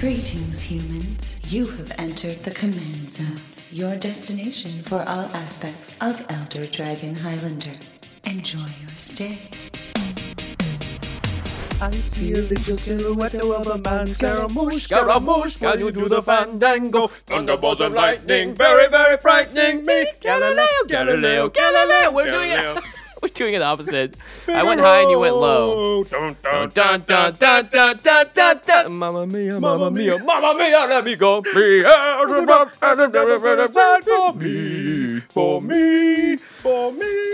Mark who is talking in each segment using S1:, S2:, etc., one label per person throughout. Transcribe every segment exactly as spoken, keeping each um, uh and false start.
S1: Greetings, humans. You have entered the Command Zone, your destination for all aspects of Elder Dragon Highlander. Enjoy your stay.
S2: I see a little silhouette of a man, Scaramouche, Scaramouche, can you do the fandango? Thunderbolts and lightning, very, very frightening me. Galileo, Galileo, Galileo, we're doing it.
S3: We're doing it opposite. I went high and you went low. Dun dun dun dun dun dun dun dun dun. Mamma mia, mamma mia, mamma mia, let me go. For me,
S2: For me, for me.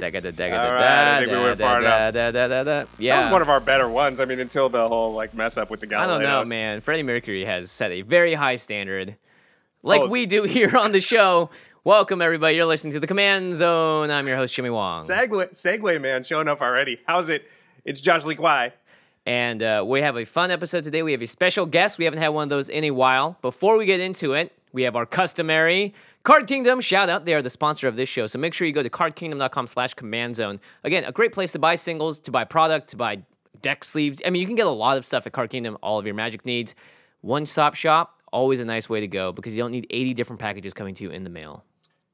S3: All
S2: right, I think we went far enough.
S3: Yeah.
S2: That was one of our better ones. I mean, until the whole like mess up with the
S3: I
S2: Galileos.
S3: don't know, man. Freddie Mercury has set a very high standard, like
S2: Oh.
S3: we do here on the show. Welcome, everybody. You're listening to The Command Zone. I'm your host, Jimmy Wong.
S2: Segway, Segway man, showing up already. How's it? It's Josh Lee Kwai.
S3: And uh, we have a fun episode today. We have a special guest. We haven't had one of those in a while. Before we get into it, we have our customary Card Kingdom shout out. They are the sponsor of this show. So make sure you go to cardkingdom.com slash command zone. Again, a great place to buy singles, to buy product, to buy deck sleeves. I mean, you can get a lot of stuff at Card Kingdom, all of your Magic needs. One-stop shop, always a nice way to go because you don't need eighty different packages coming to you in the mail.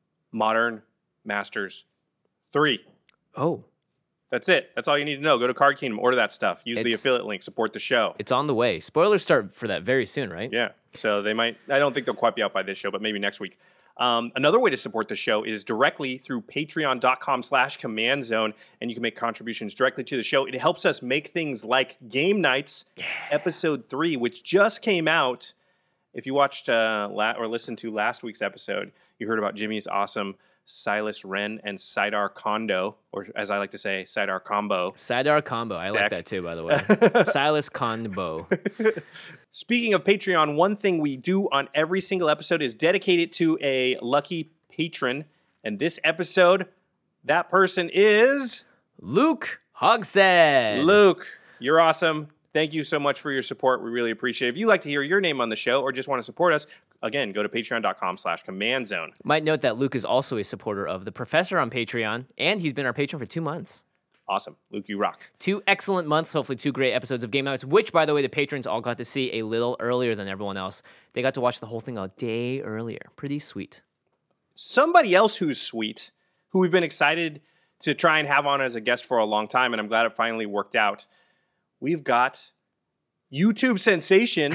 S2: Modern Masters three.
S3: Oh.
S2: That's it. That's all you need to know. Go to Card Kingdom, order that stuff. Use the
S3: It's-
S2: affiliate link, support the show.
S3: It's on the way. Spoilers start for that very soon, right?
S2: Yeah. So they might, I don't think they'll quite be out by this show, but maybe next week. Um, another way to support the show is directly through patreon.com slash command zone, and you can make contributions directly to the show. It helps us make things like Game Nights, yeah. episode three, which just came out. If you watched uh, la- or listened to last week's episode, you heard about Jimmy's awesome Silas Wren and Sidar Kondo, or as I like to say, Sidar Combo.
S3: Sidar Combo. I like
S2: Deck.
S3: that too, by the way. Silas Combo.
S2: Speaking of Patreon, one thing we do on every single episode is dedicate it to a lucky patron. And this episode, that person is...
S3: Luke Hogshead.
S2: Luke, you're awesome. Thank you so much for your support. We really appreciate it. If you'd like to hear your name on the show or just want to support us, again, go to patreon.com slash command zone.
S3: Might note that Luke is also a supporter of The Professor on Patreon, and he's been our patron for two months.
S2: Awesome. Luke, you rock.
S3: Two excellent months, hopefully two great episodes of Game Nights, which, by the way, the patrons all got to see a little earlier than everyone else. They got to watch the whole thing a day earlier. Pretty sweet.
S2: Somebody else who's sweet, who we've been excited to try and have on as a guest for a long time, and I'm glad it finally worked out. We've got YouTube sensation,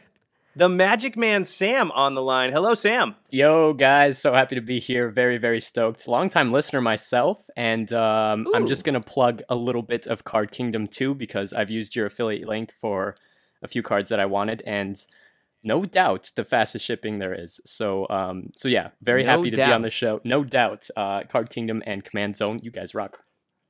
S2: the Magic Man Sam on the line. Hello, Sam.
S4: Yo, guys. So happy to be here. Very, very stoked. Long-time listener myself, and um, I'm just going to plug a little bit of Card Kingdom too, because I've used your affiliate link for a few cards that I wanted, and no doubt the fastest shipping there is. So, um, so yeah, very
S3: No
S4: happy to
S3: doubt.
S4: be on the show. No doubt. Uh, Card Kingdom and Command Zone, you guys rock.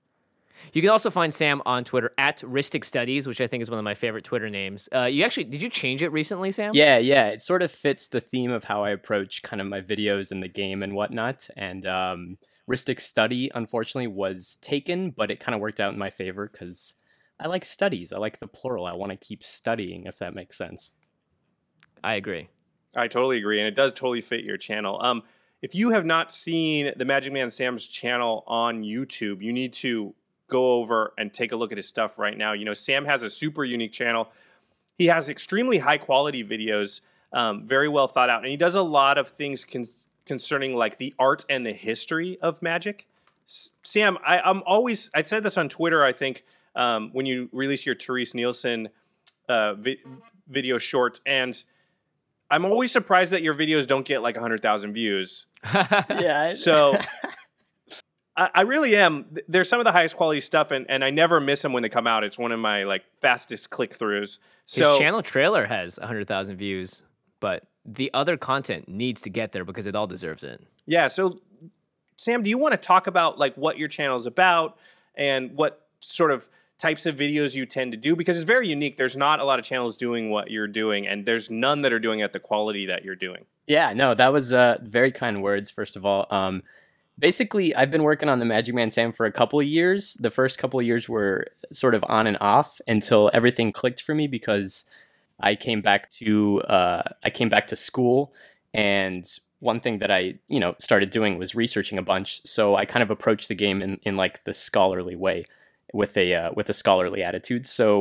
S3: You can also find Sam on Twitter at Ristic Studies, which I think is one of my favorite Twitter names. Uh, you actually, did you change it recently, Sam?
S4: Yeah, yeah. It sort of fits the theme of how I approach kind of my videos in the game and whatnot. And um, Ristic Study, unfortunately, was taken, but it kind of worked out in my favor because I like studies. I like the plural. I want to keep studying, if that makes sense.
S3: I agree.
S2: I totally agree, and it does totally fit your channel. Um, if you have not seen the Magic Man Sam's channel on YouTube, you need to go over and take a look at his stuff right now. You know, Sam has a super unique channel. He has extremely high quality videos, um, very well thought out, and he does a lot of things con- concerning like the art and the history of Magic. S- Sam, I, I'm always, I said this on Twitter, I think, um, when you release your Therese Nielsen uh, vi- video shorts, and I'm always surprised that your videos don't get like one hundred thousand views.
S4: Yeah.
S2: So I, I really am. They're some of the highest quality stuff, and, and I never miss them when they come out. It's one of my like fastest click throughs. So
S3: His channel trailer has one hundred thousand views, but the other content needs to get there because it all deserves it.
S2: yeah. So Sam, do you want to talk about like what your channel is about and what sort of types of videos you tend to do? Because it's very unique. There's not a lot of channels doing what you're doing, and there's none that are doing it at the quality that you're doing.
S4: Yeah, no, that was uh, very kind words, first of all. Um, basically, I've been working on the Magic Man Sam for a couple of years. The first couple of years were sort of on and off until everything clicked for me because I came back to uh, I came back to school, and one thing that I you know started doing was researching a bunch. So I kind of approached the game in, in like the scholarly way, with a uh, with a scholarly attitude. So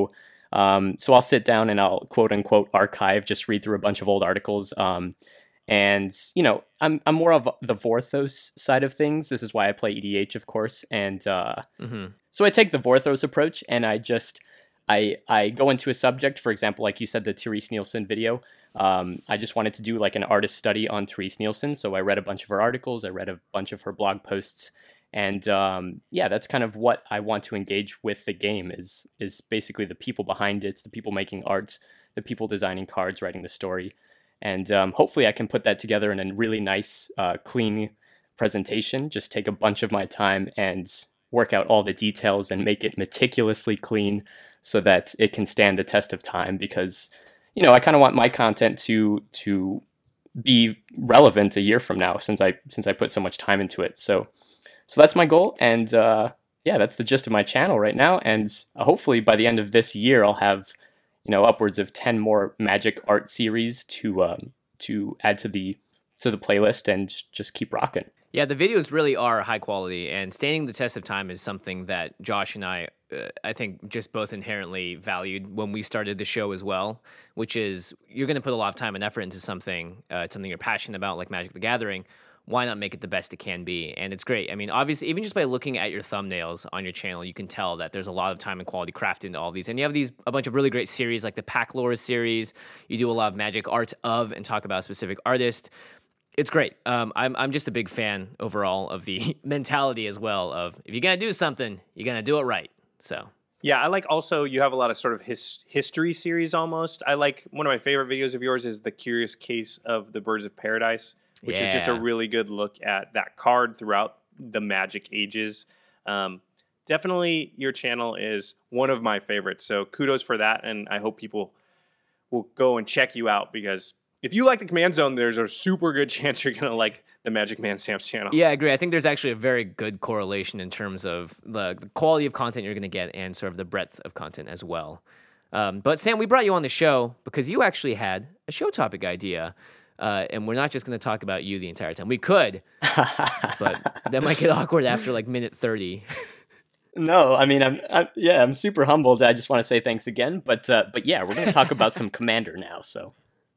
S4: Um, so I'll sit down and I'll quote unquote archive, just read through a bunch of old articles. Um, and you know, I'm I'm more of the Vorthos side of things. This is why I play E D H, of course. And uh,
S3: Mm-hmm.
S4: so I take the Vorthos approach, and I just I I go into a subject. For example, like you said, the Therese Nielsen video. Um, I just wanted to do like an artist study on Therese Nielsen, so I read a bunch of her articles. I read a bunch of her blog posts. And um, yeah, that's kind of what I want to engage with the game is is basically the people behind it, the people making art, the people designing cards, writing the story. And um, hopefully I can put that together in a really nice, uh, clean presentation. Just take a bunch of my time and work out all the details and make it meticulously clean so that it can stand the test of time. Because, you know, I kind of want my content to to be relevant a year from now since I since I put so much time into it. So. So that's my goal, and uh, yeah, that's the gist of my channel right now. And uh, hopefully by the end of this year, I'll have, you know, upwards of ten more Magic art series to um, to add to the to the playlist and just keep rocking.
S3: Yeah, the videos really are high quality, and standing the test of time is something that Josh and I, uh, I think, just both inherently valued when we started the show as well, which is you're going to put a lot of time and effort into something, uh, something you're passionate about, like Magic the Gathering. Why not make it the best it can be? And it's great. I mean, obviously, even just by looking at your thumbnails on your channel, you can tell that there's a lot of time and quality crafted into all these. And you have these a bunch of really great series, like the Pack Lore series. You do a lot of Magic art of and talk about a specific artist. It's great. Um, I'm I'm just a big fan overall of the mentality as well of if you're gonna do something, you're gonna do it right. So.
S2: Yeah, I like also you have a lot of sort of his, history series almost. I like one of my favorite videos of yours is the Curious Case of the Birds of Paradise, which
S3: yeah.
S2: is just a really good look at that card throughout the Magic ages. Um, definitely your channel is one of my favorites. So kudos for that. And I hope people will go and check you out because if you like the Command Zone, there's a super good chance you're going to like the Magic Man Sam's channel.
S3: Yeah, I agree. I think there's actually a very good correlation in terms of the, the quality of content you're going to get and sort of the breadth of content as well. Um, but Sam, we brought you on the show because you actually had a show topic idea. Uh, and we're not just going to talk about you the entire time. We could, but that might get awkward after like minute thirty.
S4: No, I mean, I'm, I'm yeah, I'm super humbled. I just want to say thanks again. But uh, but yeah, we're going to talk about some Commander now. So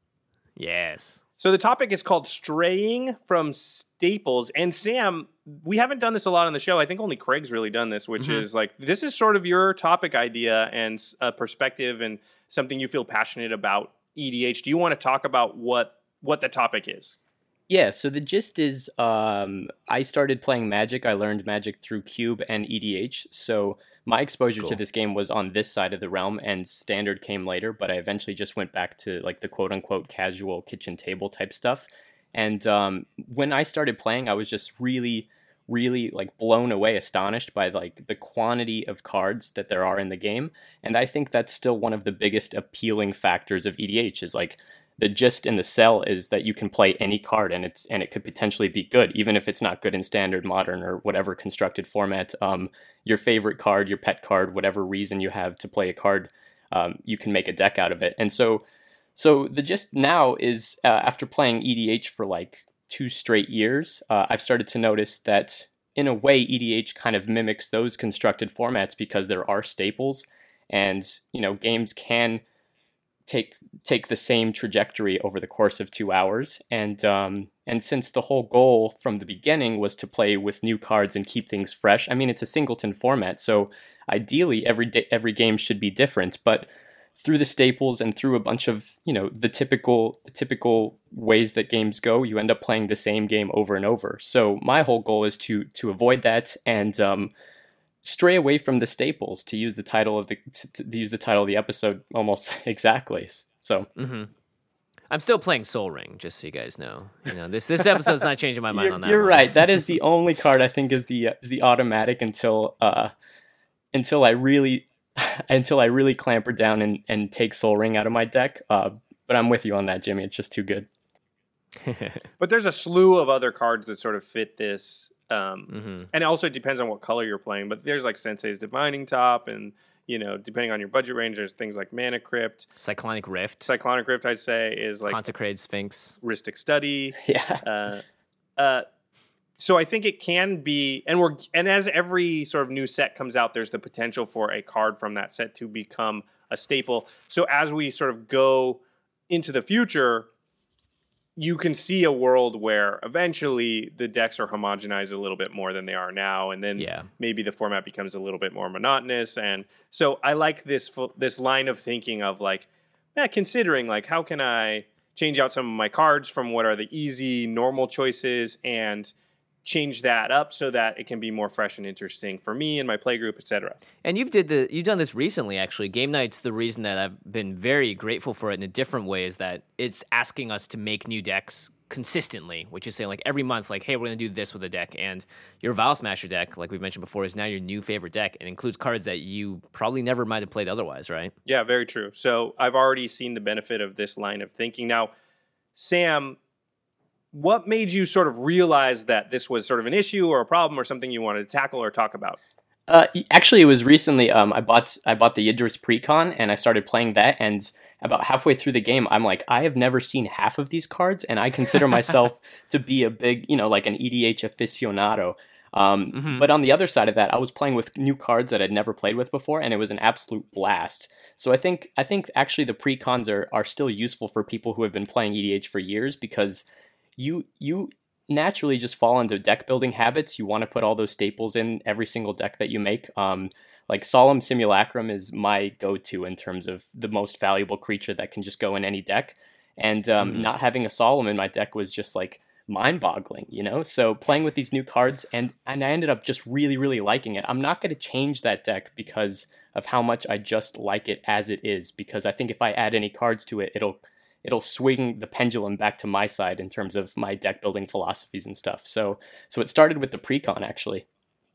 S3: yes.
S2: So the topic is called straying from staples. And Sam, we haven't done this a lot on the show. I think only Craig's really done this, which mm-hmm. is like, this is sort of your topic idea and a perspective and something you feel passionate about E D H. Do you want to talk about what what the topic is?
S4: Yeah, so the gist is um, I started playing Magic. I learned Magic through Cube and E D H. So my exposure cool. to this game was on this side of the realm, and Standard came later, but I eventually just went back to like the quote-unquote casual kitchen table type stuff. And um, when I started playing, I was just really, really like blown away, astonished by like the quantity of cards that there are in the game. And I think that's still one of the biggest appealing factors of E D H is like, the gist in the sell is that you can play any card and it's and it could potentially be good, even if it's not good in Standard, Modern, or whatever constructed format. Um, your favorite card, your pet card, whatever reason you have to play a card, um, you can make a deck out of it. And so, so the gist now is uh, after playing E D H for like two straight years, uh, I've started to notice that in a way E D H kind of mimics those constructed formats because there are staples, and you know games can take take the same trajectory over the course of two hours. And um, and since the whole goal from the beginning was to play with new cards and keep things fresh, I mean, it's a singleton format, so ideally every day, every game should be different. But through the staples and through a bunch of, you know, the typical the typical ways that games go, you end up playing the same game over and over. So my whole goal is to to avoid that and um, stray away from the staples, to use the title of the to, to use the title of the episode almost exactly. So
S3: mm-hmm. I'm still playing Sol Ring, just so you guys know. You know this this episode's not changing my mind
S4: you're,
S3: on that.
S4: You're
S3: one.
S4: right. That is the only card I think is the uh, is the automatic until uh until I really until I really clamper down and, and take Sol Ring out of my deck. Uh, but I'm with you on that, Jimmy. It's just too good.
S2: But there's a slew of other cards that sort of fit this. Um,
S3: mm-hmm.
S2: And it also depends on what color you're playing. But there's like Sensei's Divining Top, and you know, depending on your budget range, there's things like Mana Crypt,
S3: Cyclonic Rift,
S2: Cyclonic Rift. I'd say is like
S3: Consecrated Sphinx,
S2: Rhystic Study.
S4: Yeah.
S2: Uh, uh, so I think it can be, and we're and as every sort of new set comes out, there's the potential for a card from that set to become a staple. So as we sort of go into the future, you can see a world where eventually the decks are homogenized a little bit more than they are now, and then
S3: Yeah.
S2: maybe the format becomes a little bit more monotonous. And so I like this fu- this line of thinking of like, yeah, considering like how can I change out some of my cards from what are the easy normal choices and change that up so that it can be more fresh and interesting for me and my play group, et cetera.
S3: And you've did the you've done this recently, actually. Game Night's the reason that I've been very grateful for it in a different way is that it's asking us to make new decks consistently, which is saying like every month, like, hey, we're gonna do this with a deck. And your Vial Smasher deck, like we've mentioned before, is now your new favorite deck and includes cards that you probably never might have played otherwise, right?
S2: Yeah, very true. So I've already seen the benefit of this line of thinking. Now, Sam, what made you sort of realize that this was sort of an issue or a problem or something you wanted to tackle or talk about?
S4: Uh, actually, it was recently. Um, I bought I bought the Idris Precon, and I started playing that. And about halfway through the game, I'm like, I have never seen half of these cards, and I consider myself to be a big, you know, like an E D H aficionado. Um,
S3: Mhm.
S4: But on the other side of that, I was playing with new cards that I'd never played with before, and it was an absolute blast. So I think I think actually the Precons are are still useful for people who have been playing E D H for years because you you naturally just fall into deck building habits. You want to put all those staples in every single deck that you make. Um, like Solemn Simulacrum is my go-to in terms of the most valuable creature that can just go in any deck. And um,
S3: Mhm.
S4: not having a Solemn in my deck was just like mind-boggling, you know? So playing with these new cards, and, and I ended up just really, really liking it. I'm not going to change that deck because of how much I just like it as it is, because I think if I add any cards to it, it'll it'll swing the pendulum back to my side in terms of my deck building philosophies and stuff. So so it started with the Precon, actually.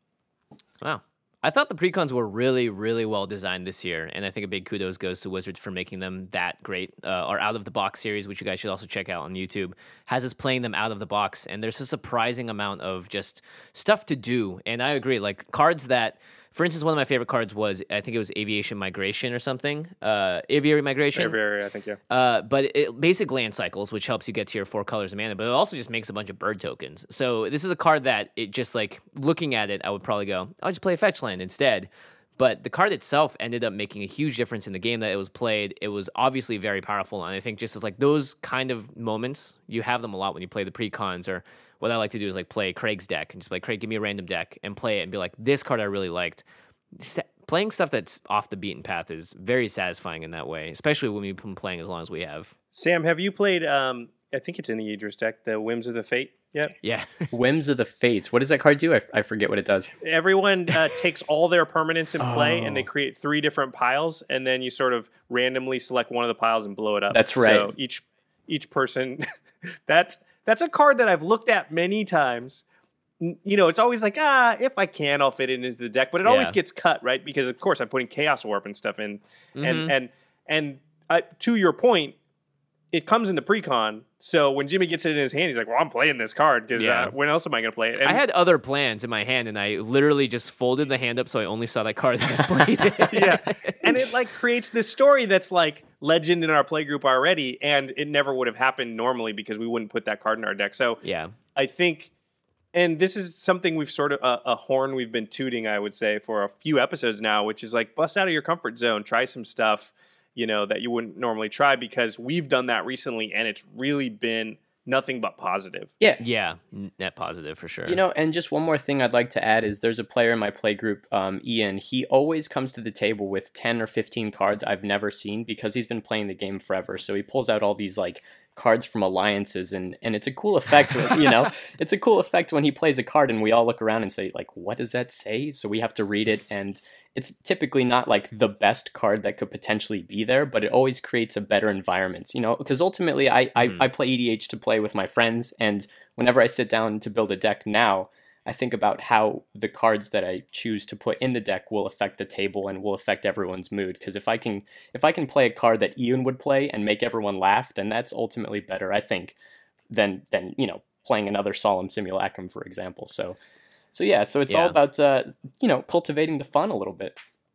S3: Wow. I thought the precons were really, really well designed this year, and I think a big kudos goes to Wizards for making them that great. Uh, our Out of the Box series, which you guys should also check out on YouTube, has us playing them out of the box, and there's a surprising amount of just stuff to do. And I agree, like cards that, for instance, one of my favorite cards was, I think it was Aviation Migration or something, uh, Aviary Migration.
S2: Aviary, I think, yeah.
S3: Uh, but it, basic land cycles, which helps you get to your four colors of mana, but it also just makes a bunch of bird tokens. So this is a card that it just like looking at it, I would probably go, I'll just play a fetch land instead. But the card itself ended up making a huge difference in the game that it was played. It was obviously very powerful, and I think just as like those kind of moments, you have them a lot when you play the precons. Or what I like to do is like play Craig's deck and just like, Craig, give me a random deck and play it and be like, this card I really liked. St- playing stuff that's off the beaten path is very satisfying in that way, especially when we've been playing as long as we have.
S2: Sam, have you played, um, I think it's in the Idris deck, the Whims of the Fate yet?
S3: Yeah.
S4: Whims of the Fates. What does that card do? I, f- I forget what it does.
S2: Everyone uh, takes all their permanents in play,
S4: Oh.
S2: and they create three different piles, and then you sort of randomly select one of the piles and blow it up.
S4: That's right.
S2: So each each person, that's that's a card that I've looked at many times. N- You know, it's always like, ah, if I can, I'll fit it into the deck, but it always
S3: Yeah.
S2: gets cut, right? Because of course I'm putting Chaos Warp and stuff in,
S3: Mhm.
S2: and and and uh, to your point, it comes in the precon. So when Jimmy gets it in his hand, he's like, "Well, I'm playing this card because
S3: Yeah.
S2: uh, when else am I going to play it?" And
S3: I had other plans in my hand, and I literally just folded the hand up so I only saw that card and just played it.
S2: yeah, and it like creates this story that's like legend in our play group already, and it never would have happened normally because we wouldn't put that card in our deck. So
S3: Yeah.
S2: I think, and this is something we've sort of uh, a horn we've been tooting, I would say, for a few episodes now, which is like bust out of your comfort zone, try some stuff, you know, that you wouldn't normally try, because we've done that recently, and it's really been nothing but positive.
S4: Yeah.
S3: Yeah. n- Net positive for sure.
S4: You know, and just one more thing I'd like to add is there's a player in my play group, um, Ian. He always comes to the table with ten or fifteen cards I've never seen because he's been playing the game forever. So he pulls out all these like cards from alliances, and and it's a cool effect, when, you know, it's a cool effect when he plays a card and we all look around and say like, what does that say? So we have to read it, and it's typically not like the best card that could potentially be there, but it always creates a better environment, you know, because ultimately I, I,
S3: Mm.
S4: I play E D H to play with my friends, and whenever I sit down to build a deck now, I think about how the cards that I choose to put in the deck will affect the table and will affect everyone's mood. Because if I can if I can play a card that Ian would play and make everyone laugh, then that's ultimately better, I think, than than you know playing another Solemn Simulacrum, for example. So so yeah, so it's all
S3: Yeah.
S4: about uh, you know cultivating the fun a little bit.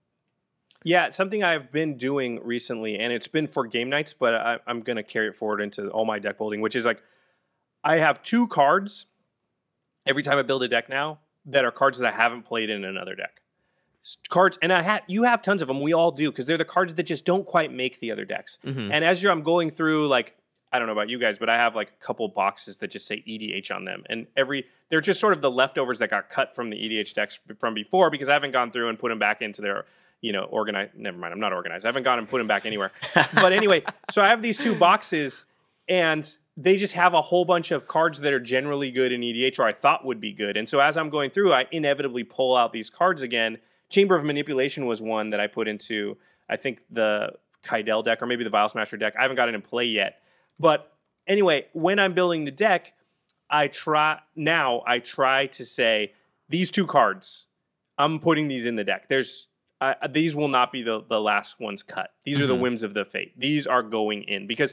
S2: Yeah, it's something I've been doing recently, and it's been for game nights, but I, I'm going to carry it forward into all my deck building, which is like I have two cards every time I build a deck now that are cards that I haven't played in another deck. cards, and I had you have tons of them. We all do because they're the cards that just don't quite make the other decks.
S3: Mm-hmm.
S2: And as you're, I'm going through like I don't know about you guys, but I have like a couple boxes that just say E D H on them, and every they're just sort of the leftovers that got cut from the E D H decks from before because I haven't gone through and put them back into their you know organized. Never mind, I'm not organized. I haven't gone and put them back anywhere. But anyway, so I have these two boxes, and they just have a whole bunch of cards that are generally good in E D H, or I thought would be good. And so as I'm going through, I inevitably pull out these cards again. Chamber of Manipulation was one that I put into, I think, the Kydel deck, or maybe the Vial Smasher deck. I haven't got it in play yet. But anyway, when I'm building the deck, I try now I try to say, these two cards, I'm putting these in the deck. There's uh, these will not be the, the last ones cut. These mm-hmm. are the Whims of the Fate. These are going in because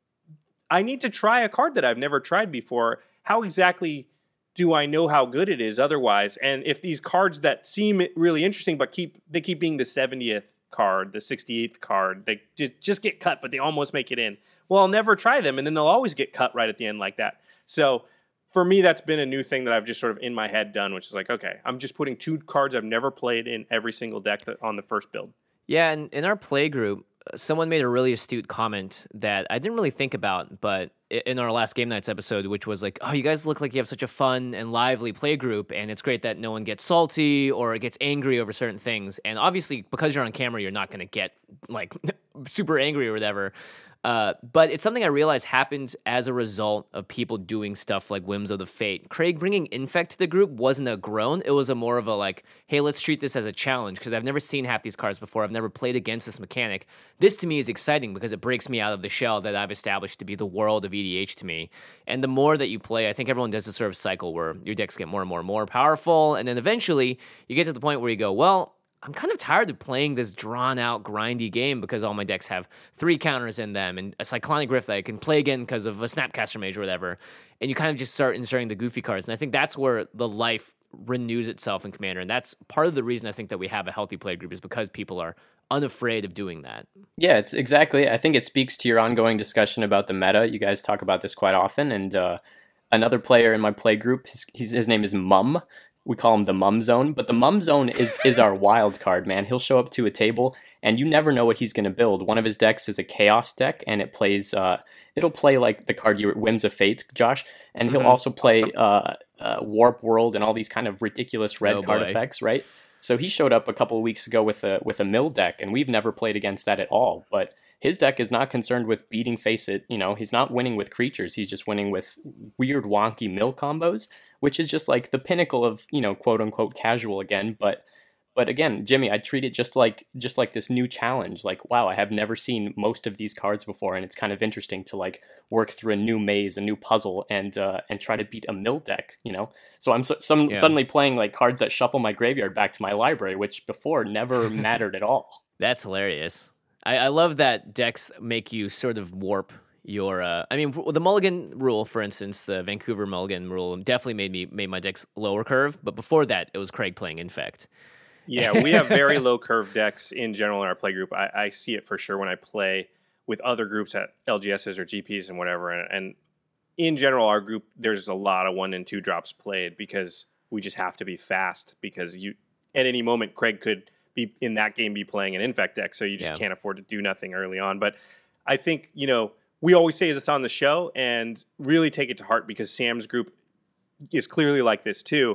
S2: I need to try a card that I've never tried before. How exactly do I know how good it is otherwise? And if these cards that seem really interesting, but keep they keep being the seventieth card, the sixty-eighth card, they just get cut, but they almost make it in. Well, I'll never try them, and then they'll always get cut right at the end like that. So for me, that's been a new thing that I've just sort of in my head done, which is like, okay, I'm just putting two cards I've never played in every single deck that, on the first build.
S3: Yeah, and in our play group, someone made a really astute comment that I didn't really think about, but in our last Game Nights episode, which was like, oh, you guys look like you have such a fun and lively play group, and it's great that no one gets salty or gets angry over certain things. And obviously, because you're on camera, you're not going to get like super angry or whatever. Uh, but it's something I realized happened as a result of people doing stuff like Whims of the Fate. Craig bringing Infect to the group wasn't a groan. It was a more of a like, hey, let's treat this as a challenge because I've never seen half these cards before. I've never played against this mechanic. This to me is exciting because it breaks me out of the shell that I've established to be the world of E D H to me. And the more that you play, I think everyone does this sort of cycle where your decks get more and more and more powerful. And then eventually you get to the point where you go, well, I'm kind of tired of playing this drawn-out, grindy game because all my decks have three counters in them and a Cyclonic Rift that I can play again because of a Snapcaster Mage or whatever. And you kind of just start inserting the goofy cards. And I think that's where the life renews itself in Commander. And that's part of the reason I think that we have a healthy play group is because people are unafraid of doing that.
S4: Yeah, it's exactly. I think it speaks to your ongoing discussion about the meta. You guys talk about this quite often. And uh, another player in my play group, his, his name is Mum. We call him the Mum Zone, but the Mum Zone is is our wild card, man. He'll show up to a table, and you never know what he's going to build. One of his decks is a Chaos deck, and it plays. Uh, it'll play like the card you Whims of Fate, Josh, and he'll mm-hmm. also play awesome. uh, uh, Warp World and all these kind of ridiculous red oh, card boy. effects, right? So he showed up a couple of weeks ago with a with a mill deck, and we've never played against that at all. But his deck is not concerned with beating face it. You know, he's not winning with creatures. He's just winning with weird, wonky mill combos, which is just like the pinnacle of, you know, quote unquote casual again. But but again, Jimmy, I treat it just like just like this new challenge. Like, wow, I have never seen most of these cards before, and it's kind of interesting to like work through a new maze, a new puzzle, and uh, and try to beat a mill deck. You know, so I'm so, some yeah. suddenly playing like cards that shuffle my graveyard back to my library, which before never mattered at all.
S3: That's hilarious. I, I love that decks make you sort of warp your. Uh, I mean, the Mulligan rule, for instance, the Vancouver Mulligan rule definitely made me made my decks lower curve. But before that, it was Craig playing Infect.
S2: Yeah, we have very low curve decks in general in our play group. I, I see it for sure when I play with other groups at L G Ss or G Ps and whatever. And, and in general, our group, there's a lot of one and two drops played because we just have to be fast because you at any moment, Craig could be in that game be playing an Infect deck, so you just yeah. can't afford to do nothing early on. But I think, you know, we always say it's on the show and really take it to heart because Sam's group is clearly like this too.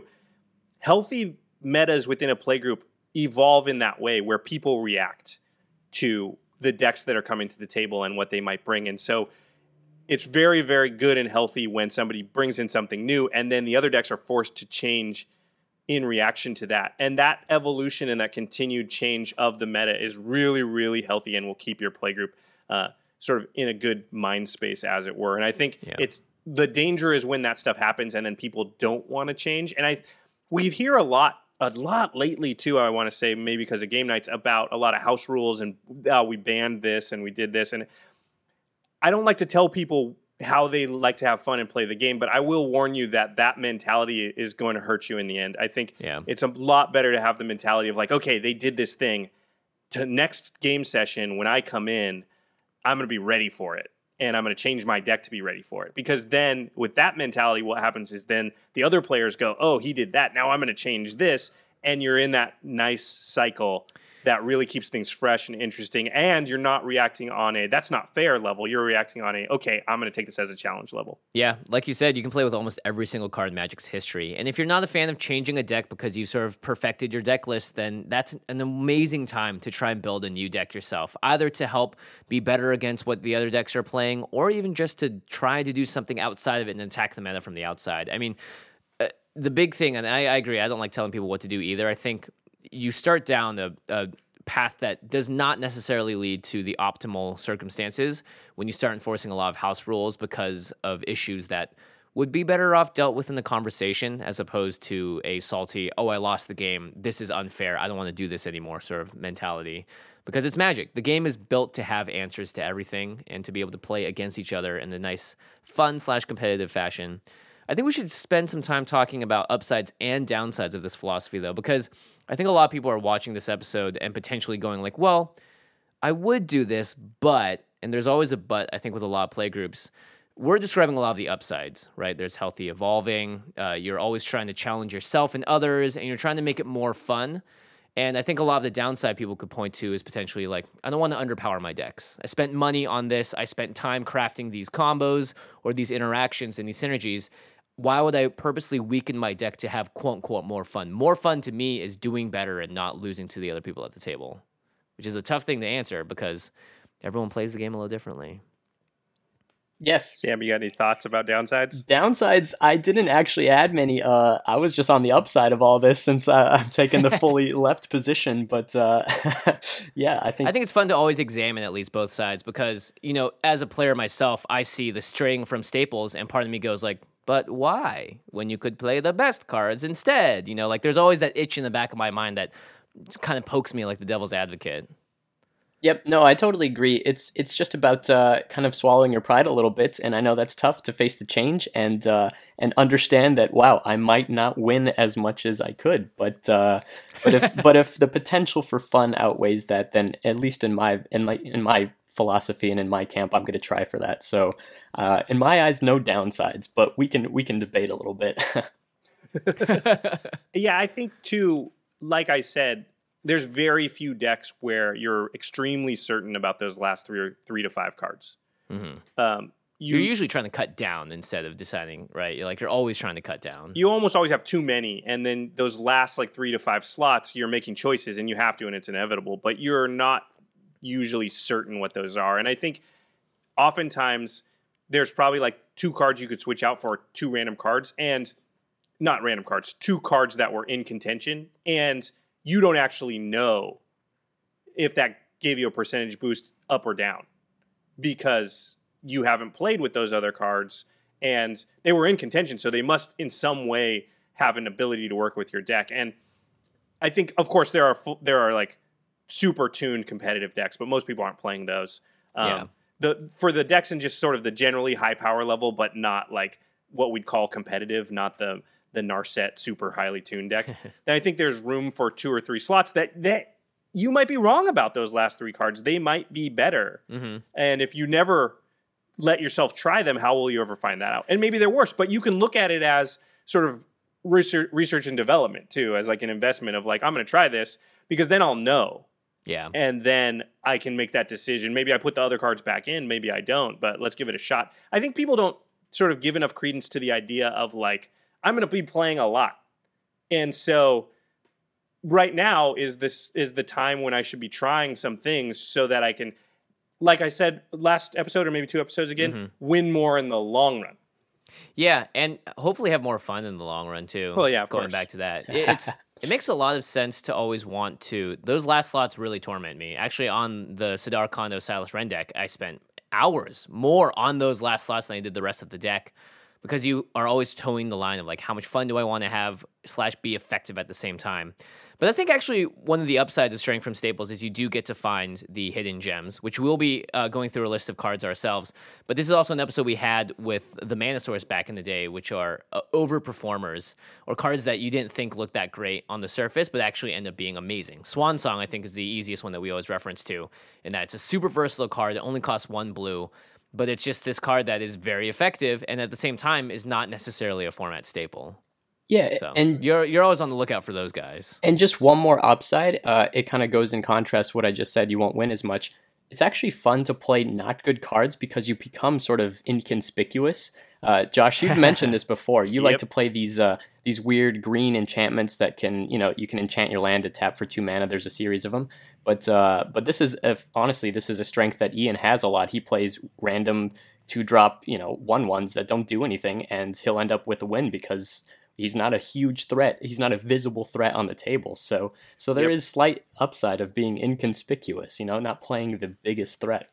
S2: Healthy metas within a play group evolve in that way where people react to the decks that are coming to the table and what they might bring. And so it's very, very good and healthy when somebody brings in something new and then the other decks are forced to change in reaction to that. And that evolution and that continued change of the meta is really, really healthy and will keep your playgroup uh, sort of in a good mind space, as it were. And I think yeah. it's the danger is when that stuff happens and then people don't want to change. And I we hear a lot, a lot lately too, I want to say, maybe because of Game Nights, about a lot of house rules and uh, we banned this and we did this. And I don't like to tell people how they like to have fun and play the game, but I will warn you that that mentality is going to hurt you in the end. I think
S3: yeah.
S2: it's a lot better to have the mentality of like, okay, they did this thing. To next game session, when I come in, I'm going to be ready for it, and I'm going to change my deck to be ready for it. Because then, with that mentality, what happens is then the other players go, oh, he did that. Now I'm going to change this, and you're in that nice cycle that really keeps things fresh and interesting, and you're not reacting on a that's not fair level. You're reacting on a, okay, I'm going to take this as a challenge level.
S3: Yeah, like you said, you can play with almost every single card in Magic's history. And if you're not a fan of changing a deck because you sort of perfected your deck list, then that's an amazing time to try and build a new deck yourself, either to help be better against what the other decks are playing, or even just to try to do something outside of it and attack the meta from the outside. I mean, uh, the big thing, and I, I agree, I don't like telling people what to do either. I think you start down a, a path that does not necessarily lead to the optimal circumstances when you start enforcing a lot of house rules because of issues that would be better off dealt with in the conversation as opposed to a salty, oh, I lost the game, this is unfair, I don't want to do this anymore sort of mentality. Because it's Magic. The game is built to have answers to everything and to be able to play against each other in a nice, fun slash competitive fashion. I think we should spend some time talking about upsides and downsides of this philosophy, though, because I think a lot of people are watching this episode and potentially going like, well, I would do this, but, and there's always a but, I think, with a lot of play groups, we're describing a lot of the upsides, right? There's healthy evolving. Uh, you're always trying to challenge yourself and others, and you're trying to make it more fun. And I think a lot of the downside people could point to is potentially like, I don't want to underpower my decks. I spent money on this. I spent time crafting these combos or these interactions and these synergies. Why would I purposely weaken my deck to have quote unquote more fun? More fun to me is doing better and not losing to the other people at the table, which is a tough thing to answer because everyone plays the game a little differently.
S4: Yes.
S2: Sam, you got any thoughts about downsides?
S4: Downsides, I didn't actually add many. Uh, I was just on the upside of all this since uh, I'm taking the fully left position. But uh, yeah, I think
S3: I think it's fun to always examine at least both sides because, you know, as a player myself, I see the string from Staples and part of me goes like, but why? When you could play the best cards instead? You know, like there's always that itch in the back of my mind that kind of pokes me like the devil's advocate.
S4: Yep, no, I totally agree. It's it's just about uh, kind of swallowing your pride a little bit, and I know that's tough to face the change and uh, and understand that wow, I might not win as much as I could, but uh, but if but if the potential for fun outweighs that, then at least in my in my in my philosophy and in my camp, I'm going to try for that. So, uh, in my eyes, no downsides, but we can we can debate a little bit.
S2: Yeah, I think too. Like I said, there's very few decks where you're extremely certain about those last three or three to five cards.
S3: Mm-hmm.
S2: Um, you,
S3: you're usually trying to cut down instead of deciding, right? You're like you're always trying to cut down.
S2: You almost always have too many, and then those last like three to five slots, you're making choices, and you have to, and it's inevitable. But you're not usually certain what those are, and I think oftentimes there's probably like two cards you could switch out for two random cards, and not random cards, two cards that were in contention, and you don't actually know if that gave you a percentage boost up or down because you haven't played with those other cards and they were in contention. So they must in some way have an ability to work with your deck. And I think, of course, there are, there are like super tuned competitive decks, but most people aren't playing those. Um,
S3: yeah.
S2: The, for the decks in just sort of the generally high power level, but not like what we'd call competitive, not the, the Narset super highly tuned deck, then I think there's room for two or three slots that, that you might be wrong about those last three cards. They might be better.
S3: Mm-hmm.
S2: And if you never let yourself try them, how will you ever find that out? And maybe they're worse, but you can look at it as sort of research, research and development too, as like an investment of like, I'm going to try this because then I'll know.
S3: Yeah.
S2: And then I can make that decision. Maybe I put the other cards back in, maybe I don't, but let's give it a shot. I think people don't sort of give enough credence to the idea of like, I'm going to be playing a lot. And so right now is this is the time when I should be trying some things so that I can, like I said last episode or maybe two episodes again,
S3: mm-hmm.
S2: win more in the long run.
S3: Yeah, and hopefully have more fun in the long run too.
S2: Well, yeah, of
S3: going
S2: course.
S3: back to that. It, it's it makes a lot of sense to always want to. Those last slots really torment me. Actually, on the Sidar Kondo Silas Ren deck, I spent hours more on those last slots than I did the rest of the deck. Because you are always towing the line of like, how much fun do I want to have slash be effective at the same time. But I think actually one of the upsides of straying from Staples is you do get to find the hidden gems, which we'll be uh, going through a list of cards ourselves. But this is also an episode we had with the Manosaurus back in the day, which are uh, overperformers or cards that you didn't think looked that great on the surface, but actually end up being amazing. Swan Song, I think, is the easiest one that we always reference to, in that it's a super versatile card that only costs one blue. But it's just this card that is very effective and at the same time is not necessarily a format staple.
S4: Yeah,
S3: So
S4: and
S3: you're you're always on the lookout for those guys.
S4: And just one more upside, uh, it kind of goes in contrast to what I just said, you won't win as much. It's actually fun to play not good cards because you become sort of inconspicuous. Uh, Josh, you've mentioned this before. You
S2: Yep.
S4: like to play these uh, these weird green enchantments that can, you know, you can enchant your land to tap for two mana. There's a series of them. But uh, but this is, if, honestly, this is a strength that Ian has a lot. He plays random two-drop, you know, one-ones that don't do anything, and he'll end up with a win because he's not a huge threat. He's not a visible threat on the table. So so there
S2: Yep.
S4: is slight upside of being inconspicuous, you know, not playing the biggest threat.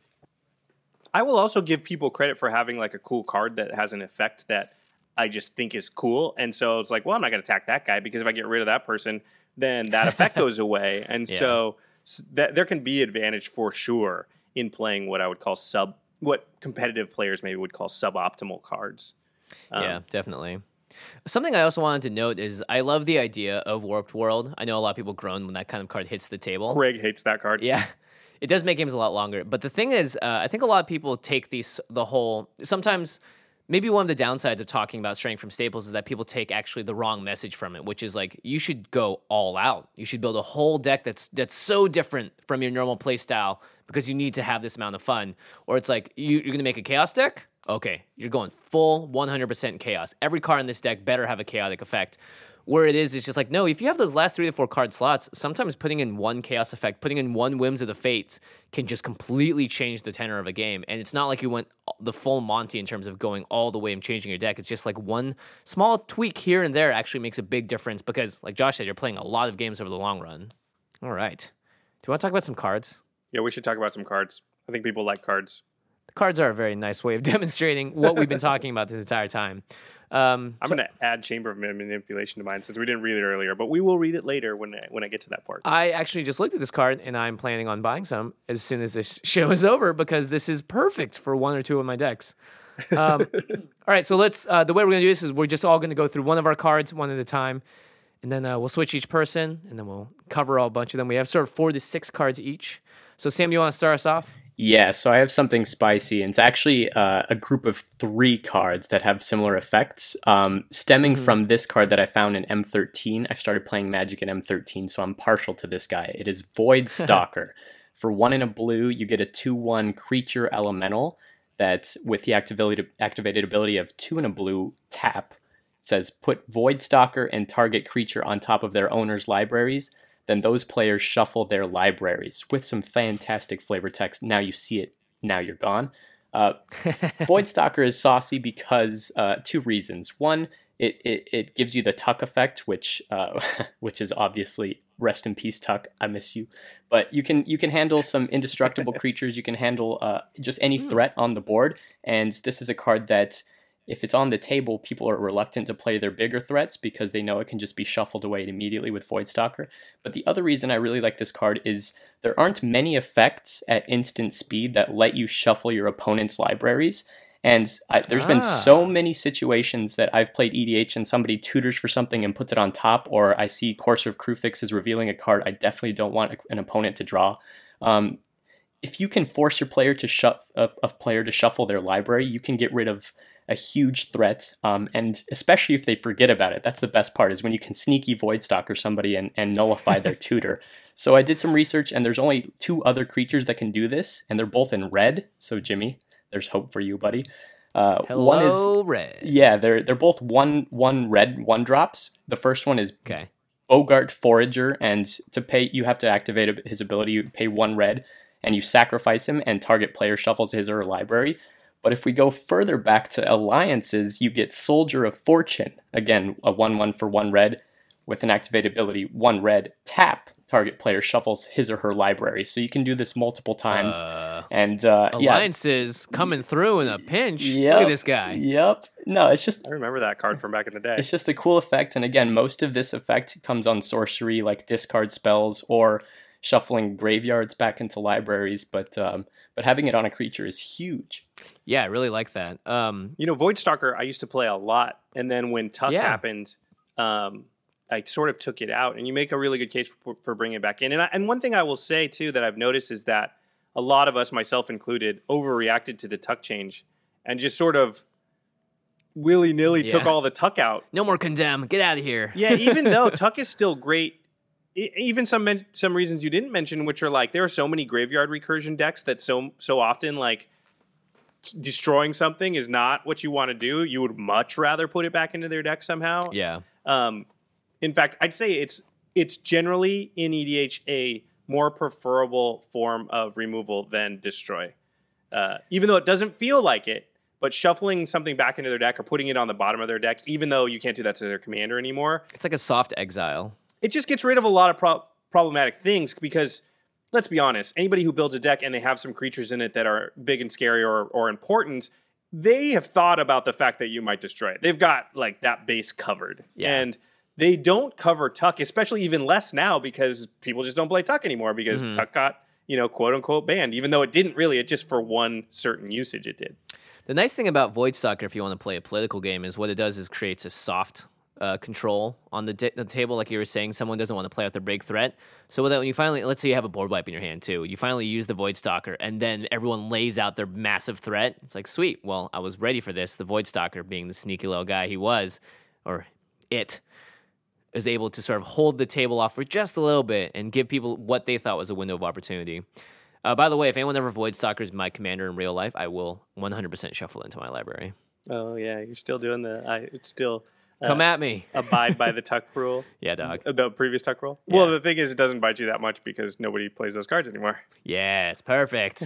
S2: I will also give people credit for having like a cool card that has an effect that I just think is cool. And so it's like, well, I'm not going to attack that guy because if I get rid of that person, then that effect goes away. And
S3: Yeah.
S2: so s- that there can be advantage for sure in playing what I would call sub, what competitive players maybe would call suboptimal cards. Um,
S3: Yeah, definitely. Something I also wanted to note is I love the idea of Warped World. I know a lot of people groan when that kind of card hits the table.
S2: Craig hates that card.
S3: Yeah, it does make games a lot longer. But the thing is, uh, I think a lot of people take these the whole. Sometimes, maybe one of the downsides of talking about straying from staples is that people take actually the wrong message from it, which is like you should go all out. You should build a whole deck that's that's so different from your normal play style because you need to have this amount of fun. Or it's like you, you're gonna make a chaos deck. Okay, you're going full one hundred percent chaos. Every card in this deck better have a chaotic effect. Where it is, it's just like, no, if you have those last three to four card slots, sometimes putting in one chaos effect, putting in one Whims of the Fates can just completely change the tenor of a game. And it's not like you went the full Monty in terms of going all the way and changing your deck. It's just like one small tweak here and there actually makes a big difference because, like Josh said, you're playing a lot of games over the long run. All right. Do you want to talk about some cards?
S2: Yeah, we should talk about some cards. I think people like cards.
S3: The cards are a very nice way of demonstrating what we've been talking about this entire time. Um,
S2: I'm
S3: so
S2: going to add Chamber of Manipulation to mine since we didn't read it earlier, but we will read it later when I, when I get to that part.
S3: I actually just looked at this card and I'm planning on buying some as soon as this show is over because this is perfect for one or two of my decks. Um, all right, so let's. Uh, the way we're gonna do this is we're just all gonna go through one of our cards one at a time, and then uh, we'll switch each person, and then we'll cover all a bunch of them. We have sort of four to six cards each. So Sam, you want to start us off?
S4: Yeah, so I have something spicy, and it's actually uh, a group of three cards that have similar effects. Um, stemming
S3: Mm-hmm.
S4: from this card that I found in M thirteen, I started playing Magic in M thirteen, so I'm partial to this guy. It is Void Stalker. For one and a blue, you get a two one creature elemental that, with the activated, activated ability of two and a blue, tap. It says, put Void Stalker and target creature on top of their owner's libraries. Then those players shuffle their libraries with some fantastic flavor text. Now you see it, now you're gone. Uh, Void Stalker is saucy because uh, two reasons. One, it, it, it gives you the Tuck effect, which uh, which is obviously rest in peace, Tuck. I miss you. But you can you can handle some indestructible creatures. You can handle uh, just any threat on the board. And this is a card that, if it's on the table, people are reluctant to play their bigger threats because they know it can just be shuffled away immediately with Void Stalker. But the other reason I really like this card is there aren't many effects at instant speed that let you shuffle your opponent's libraries. And I, there's been so many situations that I've played E D H and somebody tutors for something and puts it on top, or I see Courser of Kruphix is revealing a card I definitely don't want an opponent to draw. Um, if you can force your player to shuff a, a player to shuffle their library, you can get rid of a huge threat, um, and especially if they forget about it. That's the best part, is when you can sneaky Void Stalker somebody and, and nullify their tutor. So I did some research, and there's only two other creatures that can do this, and they're both in red. So Jimmy, there's hope for you, buddy. Uh,
S3: Hello,
S4: one is
S3: red.
S4: yeah, they're they're both one one red one drops. The first one is
S3: Okay.
S4: Bogart Forager, and to pay you have to activate his ability. You pay one red, and you sacrifice him, and target player shuffles his or her library. But if we go further back to alliances, you get Soldier of Fortune. Again, a one one for one red with an activated ability, one red, tap, target player shuffles his or her library. So you can do this multiple times.
S3: Uh,
S4: and uh, yeah.
S3: Alliances coming through in a pinch.
S4: Yep,
S3: Look at this guy.
S4: Yep. No, it's just
S2: I remember that card from back in the day.
S4: it's just a cool effect. And again, most of this effect comes on sorcery, like discard spells or shuffling graveyards back into libraries. But um, but having it on a creature is huge.
S3: Yeah, I really like that. Um,
S2: You know, Void Stalker I used to play a lot, and then when Tuck
S3: Yeah.
S2: happened, um, I sort of took it out. And you make a really good case for, for bringing it back in. And I, and one thing I will say too that I've noticed is that a lot of us, myself included, overreacted to the Tuck change and just sort of willy nilly
S3: Yeah.
S2: took all the Tuck out.
S3: No more condemn. Get out of here.
S2: Yeah, even though Tuck is still great, e- even some men- some reasons you didn't mention, which are like there are so many graveyard recursion decks that so so often like destroying something is not what you want to do. You would much rather put it back into their deck somehow.
S3: Yeah.
S2: Um, in fact, I'd say it's it's generally in E D H a more preferable form of removal than destroy. Uh, even though it doesn't feel like it, but shuffling something back into their deck or putting it on the bottom of their deck, even though you can't do that to their commander anymore,
S3: It's like a soft exile.
S2: it just gets rid of a lot of pro- problematic things because, let's be honest, anybody who builds a deck and they have some creatures in it that are big and scary or, or important, they have thought about the fact that you might destroy it. They've got like that base covered.
S3: Yeah.
S2: And they don't cover Tuck, especially even less now because people just don't play Tuck anymore because
S3: Mhm.
S2: Tuck got, you know, quote unquote banned, even though it didn't really, it just for one certain usage it did.
S3: The nice thing about Voidstalker, if you want to play a political game, is what it does is creates a soft uh, control on the, di- the table. Like you were saying, someone doesn't want to play out their big threat. So that when you finally, let's say you have a board wipe in your hand too, you finally use the Voidstalker, and then everyone lays out their massive threat. It's like, sweet, well, I was ready for this. The Voidstalker, being the sneaky little guy he was, or it, is able to sort of hold the table off for just a little bit and give people what they thought was a window of opportunity. Uh, by the way, if anyone ever Voidstalkers my commander in real life, I will one hundred percent shuffle into my library.
S2: Oh, yeah, you're still doing the, I, it's still uh,
S3: Come at me.
S2: abide by the Tuck rule.
S3: Yeah, dog.
S2: Uh, The previous Tuck rule?
S3: Yeah.
S2: Well, the thing is, it doesn't bite you that much because nobody plays those cards anymore.
S3: Yes, perfect.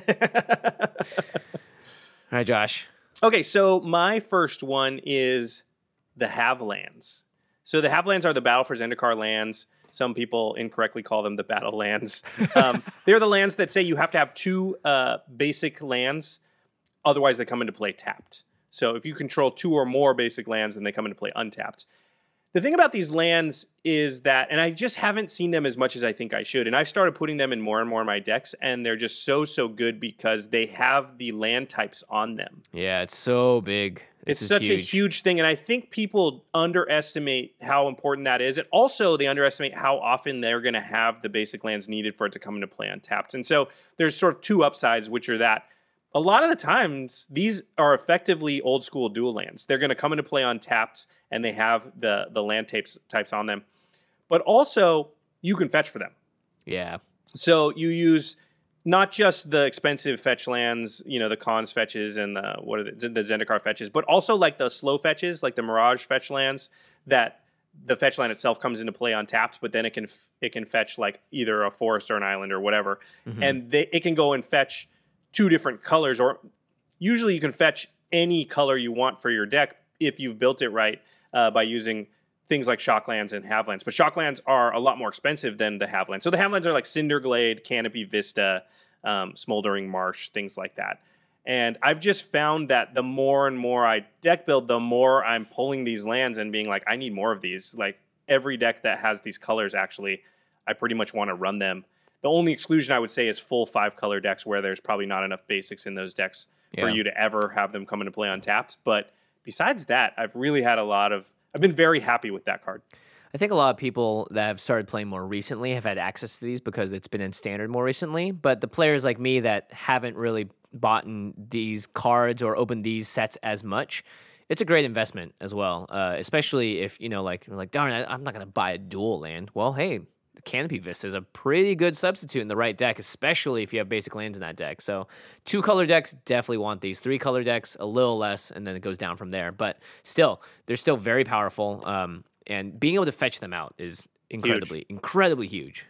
S3: All right, Josh.
S2: Okay, so my first one is the Have lands. So the Have lands are the Battle for Zendikar lands. Some people incorrectly call them the Battle lands. Um, they're the lands that say you have to have two uh, basic lands, otherwise they come into play tapped. So if you control two or more basic lands, then they come into play untapped. The thing about these lands is that, and I just haven't seen them as much as I think I should, and I've started putting them in more and more of my decks, and they're just so, so good because they have the land types on them.
S3: Yeah, it's so big. This
S2: It's
S3: is
S2: such
S3: huge.
S2: a huge thing, and I think people underestimate how important that is. And also, they underestimate how often they're going to have the basic lands needed for it to come into play untapped. And so there's sort of two upsides, which are that a lot of the times, these are effectively old school dual lands. They're going to come into play untapped, and they have the, the land types, types on them. But also, you can fetch for them.
S3: Yeah.
S2: So you use not just the expensive fetch lands, you know, the Khans fetches and the what are the, the Zendikar fetches, but also like the slow fetches, like the Mirage fetch lands that the fetch land itself comes into play untapped, but then it can it can fetch like either a forest or an island or whatever,
S3: Mhm.
S2: and they, it can go and fetch two different colors, or usually you can fetch any color you want for your deck if you've built it right uh, by using things like Shocklands and Havelands. But Shocklands are a lot more expensive than the Havelands. So the Havelands are like Cinderglade, Canopy Vista, um, Smoldering Marsh, things like that. And I've just found that the more and more I deck build, the more I'm pulling these lands and being like, I need more of these. Like every deck that has these colors, actually, I pretty much want to run them. The only exclusion I would say is full five color decks where there's probably not enough basics in those decks for
S3: Yeah.
S2: you to ever have them come into play untapped. But besides that, I've really had a lot of, I've been very happy with that card.
S3: I think a lot of people that have started playing more recently have had access to these because it's been in standard more recently. But the players like me that haven't really bought in these cards or opened these sets as much, it's a great investment as well. Uh, especially if, you know, like, you're like, darn, I, I'm not going to buy a dual land. Well, hey, the Canopy Vista is a pretty good substitute in the right deck, especially if you have basic lands in that deck. So two color decks definitely want these. Three color decks, a little less, and then it goes down from there. But still, they're still very powerful. Um, and being able to fetch them out is incredibly, incredibly huge.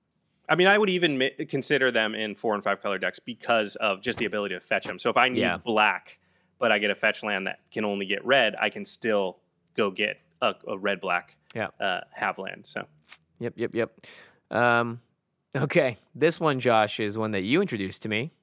S2: I mean, I would even mi- consider them in four and five color decks because of just the ability to fetch them. So if I need
S3: Yeah.
S2: black, but I get a fetch land that can only get red, I can still go get a, a red black
S3: Yeah.
S2: uh, have land. So
S3: Yep, yep, yep. Um, okay, this one, Josh, is one that you introduced to me.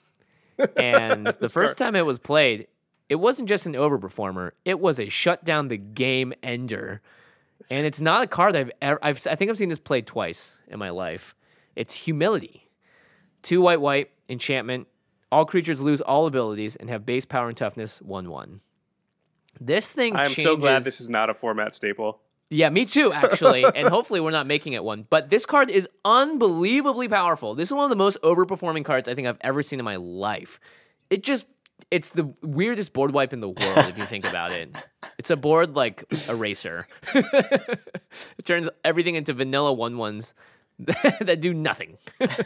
S3: And the
S2: This
S3: first
S2: card.
S3: time it was played, it wasn't just an overperformer; it was a shut down the game ender. And it's not a card I've ever. I've, I think I've seen this played twice in my life. It's Humility. Two white, white enchantment. All creatures lose all abilities and have base power and toughness one one. This thing.
S2: I'm
S3: changes...
S2: so glad this is not a format staple.
S3: Yeah, me too, actually. And hopefully we're not making it one. But this card is unbelievably powerful. This is one of the most overperforming cards I think I've ever seen in my life. It just it's the weirdest board wipe in the world if you think about it. It's a board like eraser. It turns everything into vanilla one ones that do nothing.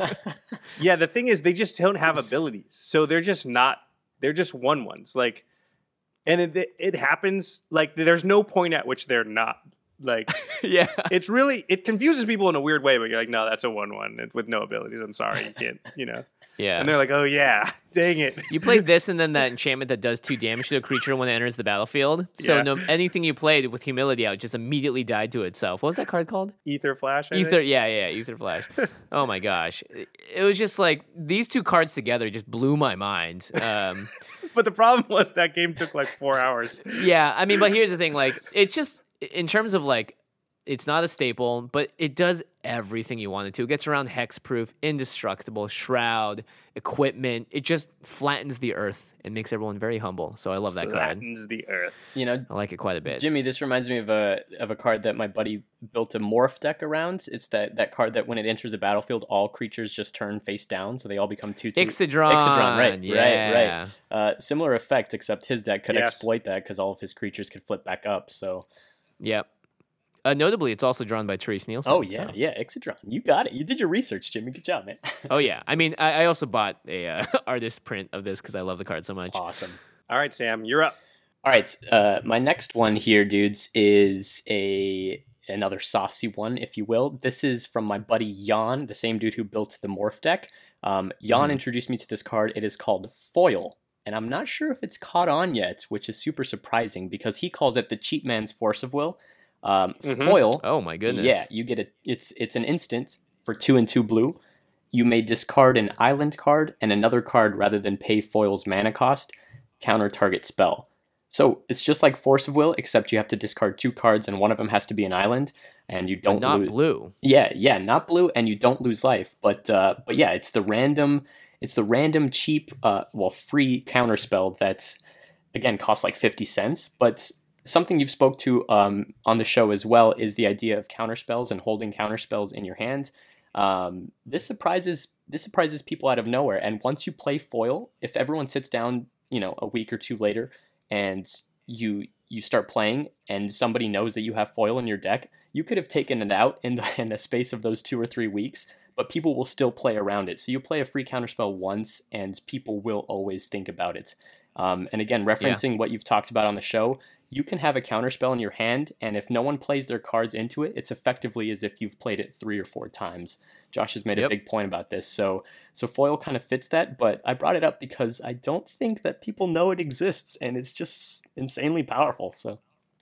S2: Yeah, the thing is, they just don't have abilities, so they're just not. They're just one ones. Like, and it it happens. Like, there's no point at which they're not. Like,
S3: Yeah.
S2: it's really it confuses people in a weird way. But you're like, no, that's a one one with no abilities. I'm sorry, you can't. You know.
S3: Yeah.
S2: And they're like, oh yeah, dang it.
S3: You played this and then that enchantment that does two damage to a creature when it enters the battlefield. So
S2: Yeah.
S3: no anything you played with humility out just immediately died to itself. What was that card called?
S2: Ether Flash. I
S3: Ether,
S2: think?
S3: yeah, yeah, Ether Flash. Oh my gosh, it, it was just like these two cards together just blew my mind. Um,
S2: But the problem was that game took like four hours.
S3: yeah, I mean, but here's the thing: like, it's just in terms of like, it's not a staple, but it does everything you want it to. It gets around hexproof, indestructible, shroud, equipment. It just flattens the earth and makes everyone very humble. So I love that card.
S2: Flattens the earth.
S4: You know,
S3: I like it quite a bit.
S4: Jimmy, this reminds me of a of a card that my buddy built a morph deck around. It's that, that card that when it enters the battlefield, all creatures just turn face down, so they all become two two.
S3: Ixodron.
S4: Ixodron, right,
S3: yeah.
S4: right, right. Uh, similar effect, except his deck could
S2: Yes.
S4: exploit that because all of his creatures could flip back up. So,
S3: Yep. Uh, notably, it's also drawn by Therese Nielsen.
S4: oh yeah,
S3: so-
S4: yeah, Ixodron, you got it. You did your research, Jimmy. Good job, man.
S3: Oh yeah. I mean, I, I also bought a uh, artist print of this because I love the card so much.
S4: Awesome.
S2: All right, Sam, you're up.
S4: All right, uh, my next one here, dudes, is a another saucy one, if you will. This is from my buddy Jan, the same dude who built the morph deck. Um, Jan
S3: Mhm.
S4: introduced me to this card. It is called Foil, and I'm not sure if it's caught on yet, which is super surprising because he calls it the cheap man's force of will. Um,
S2: Mhm.
S4: Foil.
S3: Oh my goodness.
S4: Yeah, you get it. It's it's an instant for two and two blue. You may discard an island card and another card rather than pay Foil's mana cost. Counter target spell. So it's just like Force of Will, except you have to discard two cards and one of them has to be an island, and you
S3: But
S4: don't
S3: not
S4: lose.
S3: blue.
S4: Yeah, yeah, not blue, and you don't lose life. But uh, but yeah, it's the random, it's the random cheap, uh, well, free counter spell that's again costs like fifty cents. But something you've spoke to um, on the show as well is the idea of counter spells and holding counter spells in your hand. Um, this surprises this surprises people out of nowhere. And once you play Foil, if everyone sits down, you know, a week or two later, and you you start playing, and somebody knows that you have Foil in your deck, you could have taken it out in the in the space of those two or three weeks, but people will still play around it. So you play a free counterspell once, and people will always think about it. Um, and again, referencing what you've talked about on the show, you can have a counterspell in your hand, and if no one plays their cards into it, it's effectively as if you've played it three or four times. Josh has made
S3: Yep.
S4: a big point about this. So so Foil kind of fits that, but I brought it up because I don't think that people know it exists, and it's just insanely powerful. So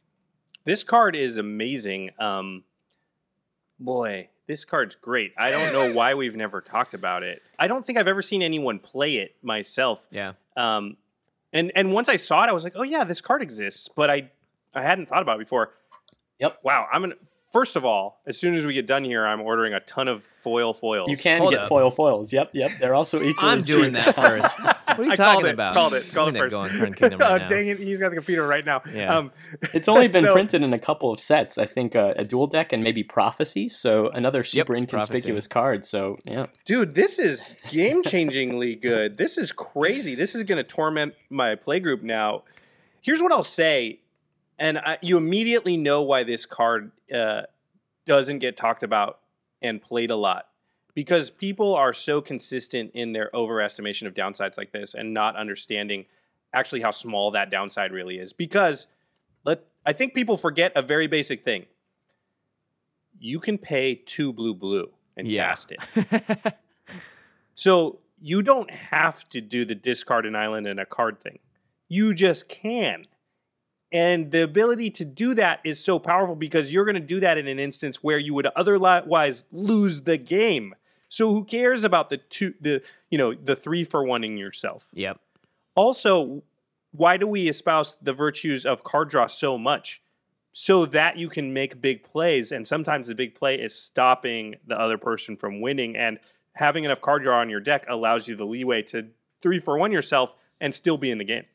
S2: This card is amazing. Um, boy, this card's great. I don't know why we've never talked about it. I don't think I've ever seen anyone play it myself.
S3: Yeah.
S2: Um, and and once I saw it, I was like, oh yeah, this card exists, but I I hadn't thought about it before.
S4: Yep.
S2: Wow. I'm gonna. First of all, as soon as we get done here, I'm ordering a ton of foil foils.
S4: you can
S3: Hold
S4: get
S3: up.
S4: Foil foils. Yep, yep. They're also equally
S3: I'm doing
S4: cheap.
S3: that first. What are you
S2: I
S3: talking
S2: called it,
S3: about?
S2: called it, called
S3: I'm
S2: it
S3: gonna
S2: first.
S3: go on Current Kingdom right
S2: oh
S3: now.
S2: dang it! He's got the computer right now.
S3: Yeah.
S2: Um,
S4: It's only been
S2: so-
S4: printed in a couple of sets. I think uh, a dual deck and maybe Prophecy. So another super
S3: Yep,
S4: inconspicuous card. So yeah,
S2: Dude, this is game-changingly good. This is crazy. This is going to torment my playgroup now. Here's what I'll say, and I, you immediately know why this card uh, doesn't get talked about and played a lot. Because people are so consistent in their overestimation of downsides like this and not understanding actually how small that downside really is. Because let I think people forget a very basic thing. You can pay two blue blue and
S3: Yeah.
S2: cast it. So you don't have to do the discard an island and a card thing. You just can. And the ability to do that is so powerful because you're going to do that in an instance where you would otherwise lose the game. So who cares about the two, the you know, the three for one-ing yourself?
S3: Yep.
S2: Also, why do we espouse the virtues of card draw so much? So that you can make big plays, and sometimes the big play is stopping the other person from winning, and having enough card draw on your deck allows you the leeway to three for one yourself and still be in the game.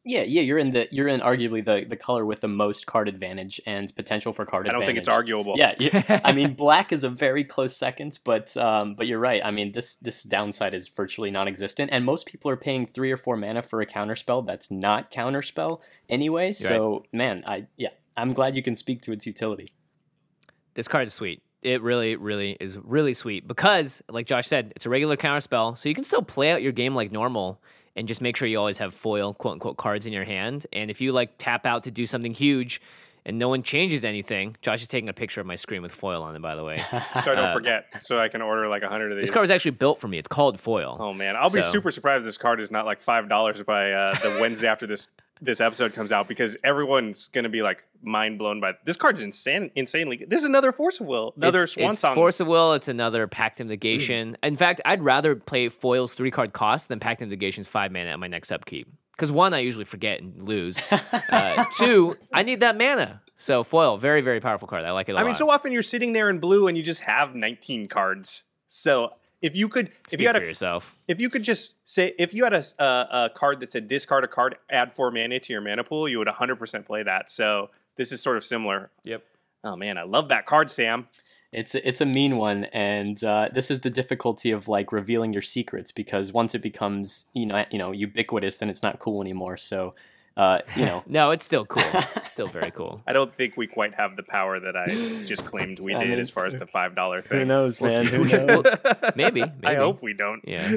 S4: Yeah, yeah, you're in the you're in arguably the, the color with the most card advantage and potential for card
S2: I don't
S4: advantage.
S2: think it's arguable.
S4: Yeah, yeah. I mean, black is a very close second, but um, but you're right. I mean, this this downside is virtually non-existent, and most people are paying three or four mana for a counterspell that's not counterspell anyway.
S3: You're
S4: so, right. man, I yeah, I'm glad you can speak to its utility.
S3: This card is sweet. It really, really is really sweet because, like Josh said, it's a regular counterspell, so you can still play out your game like normal and just make sure you always have foil, quote unquote, cards in your hand. And if you like tap out to do something huge and no one changes anything, Josh is taking a picture of my screen with foil on it, by the way.
S2: So I don't uh, forget, so I can order like a hundred of these.
S3: This card was actually built for me. It's called foil.
S2: Oh man, I'll be
S3: so.
S2: super surprised if this card is not like five dollars by uh, the Wednesday after this this episode comes out, because everyone's gonna be like mind blown by this card's insane, insanely. This is another Force of Will, another
S3: it's,
S2: Swan
S3: it's
S2: Song.
S3: Force of Will. It's another Pact of Negation. Mm. In fact, I'd rather play foil's three card cost than Pact of Negation's five mana at my next upkeep. Because one, I usually forget and lose. uh, two, I need that mana. So foil, very, very powerful card. I like it a
S2: I
S3: lot.
S2: mean, so often you're sitting there in blue and you just have nineteen cards. So if you could,
S3: Speak
S2: if you had
S3: for
S2: a,
S3: yourself.
S2: if you could just say, if you had a, a, a card that said discard a card, add four mana to your mana pool, you would one hundred percent play that. So this is sort of similar.
S3: Yep.
S2: Oh man, I love that card, Sam.
S4: It's a, it's a mean one, and uh, this is the difficulty of like revealing your secrets, because once it becomes you know you know ubiquitous, then it's not cool anymore. So uh, you know,
S3: no, it's still cool. It's still very cool.
S2: I don't think we quite have the power that I just claimed we
S4: I
S2: did
S4: mean,
S2: as far as the five dollar thing.
S4: Who knows,
S2: We'll
S4: man?
S2: see.
S4: Who knows?
S3: maybe, maybe.
S2: I hope we don't.
S3: Yeah.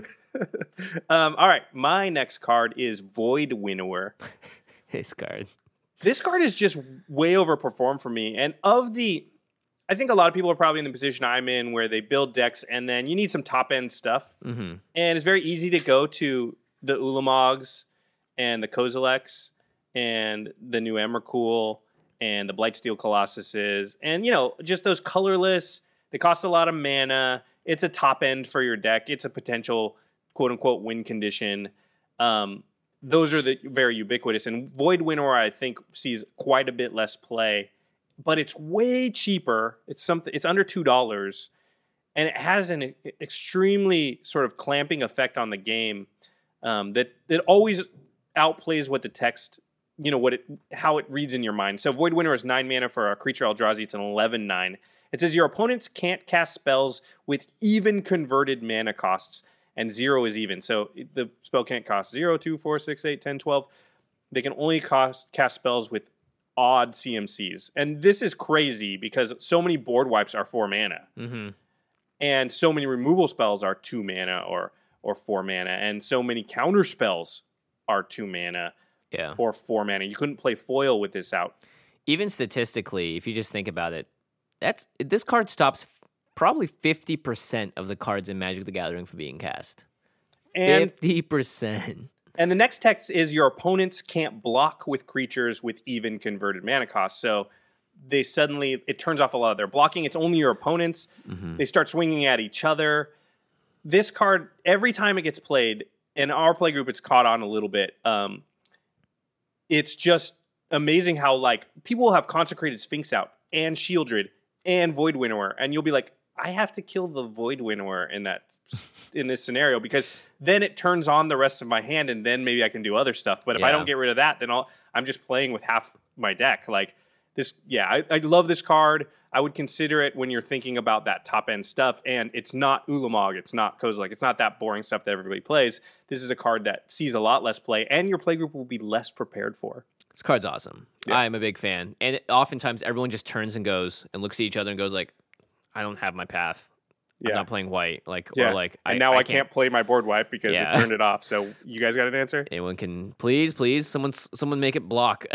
S2: um, all right, my next card is Void Winnower.
S3: This card.
S2: This card is just way overperformed for me, and of the. I think a lot of people are probably in the position I'm in where they build decks and then you need some top end stuff.
S3: Mm-hmm.
S2: And it's very easy to go to the Ulamogs and the Kozileks and the new Emrakul and the Blightsteel Colossuses. And, you know, just those colorless, they cost a lot of mana. It's a top end for your deck. It's a potential quote unquote win condition. Um, those are the very ubiquitous. And Void Winnower, I think, sees quite a bit less play. But it's way cheaper. It's something. It's under two dollars, and it has an extremely sort of clamping effect on the game um, that that always outplays what the text, you know, what it how it reads in your mind. So Void Winnower is nine mana for a creature Eldrazi. It's an eleven nine. It says your opponents can't cast spells with even converted mana costs, and zero is even. So the spell can't cost zero, two, four, six, eight, ten, twelve. They can only cost cast spells with odd C M Cs. And this is crazy because so many board wipes are four mana.
S3: Mm-hmm.
S2: And so many removal spells are two mana or or four mana. And so many counter spells are two mana
S3: yeah.
S2: or four mana. You couldn't play foil with this out.
S3: Even statistically, if you just think about it, that's this card stops probably fifty percent of the cards in Magic the Gathering from being cast.
S2: And
S3: fifty percent.
S2: And the next text is your opponents can't block with creatures with even converted mana costs. So they suddenly, it turns off a lot of their blocking. It's only your opponents. Mm-hmm. They start swinging at each other. This card, every time it gets played, in our play group, it's caught on a little bit. Um, it's just amazing how, like, people will have Consecrated Sphinx out and Shieldred and Void Winnower. And you'll be like, I have to kill the Void Winnower in that in this scenario because then it turns on the rest of my hand and then maybe I can do other stuff. But if
S3: yeah.
S2: I don't get rid of that, then I'll, I'm just playing with half my deck. Like this, yeah, I, I love this card. I would consider it when you're thinking about that top end stuff. And it's not Ulamog, it's not Kozilek, it's not that boring stuff that everybody plays. This is a card that sees a lot less play and your playgroup will be less prepared for.
S3: This card's awesome. Yeah. I'm a big fan. And it, oftentimes everyone just turns and goes and looks at each other and goes like, I don't have my path.
S2: Yeah.
S3: I'm not playing white. Like,
S2: yeah.
S3: or like,
S2: and
S3: I,
S2: now I,
S3: I
S2: can't,
S3: can't
S2: play my board wipe because
S3: yeah.
S2: it turned it off. So you guys got an answer?
S3: Anyone can, please, please, someone, someone make it block.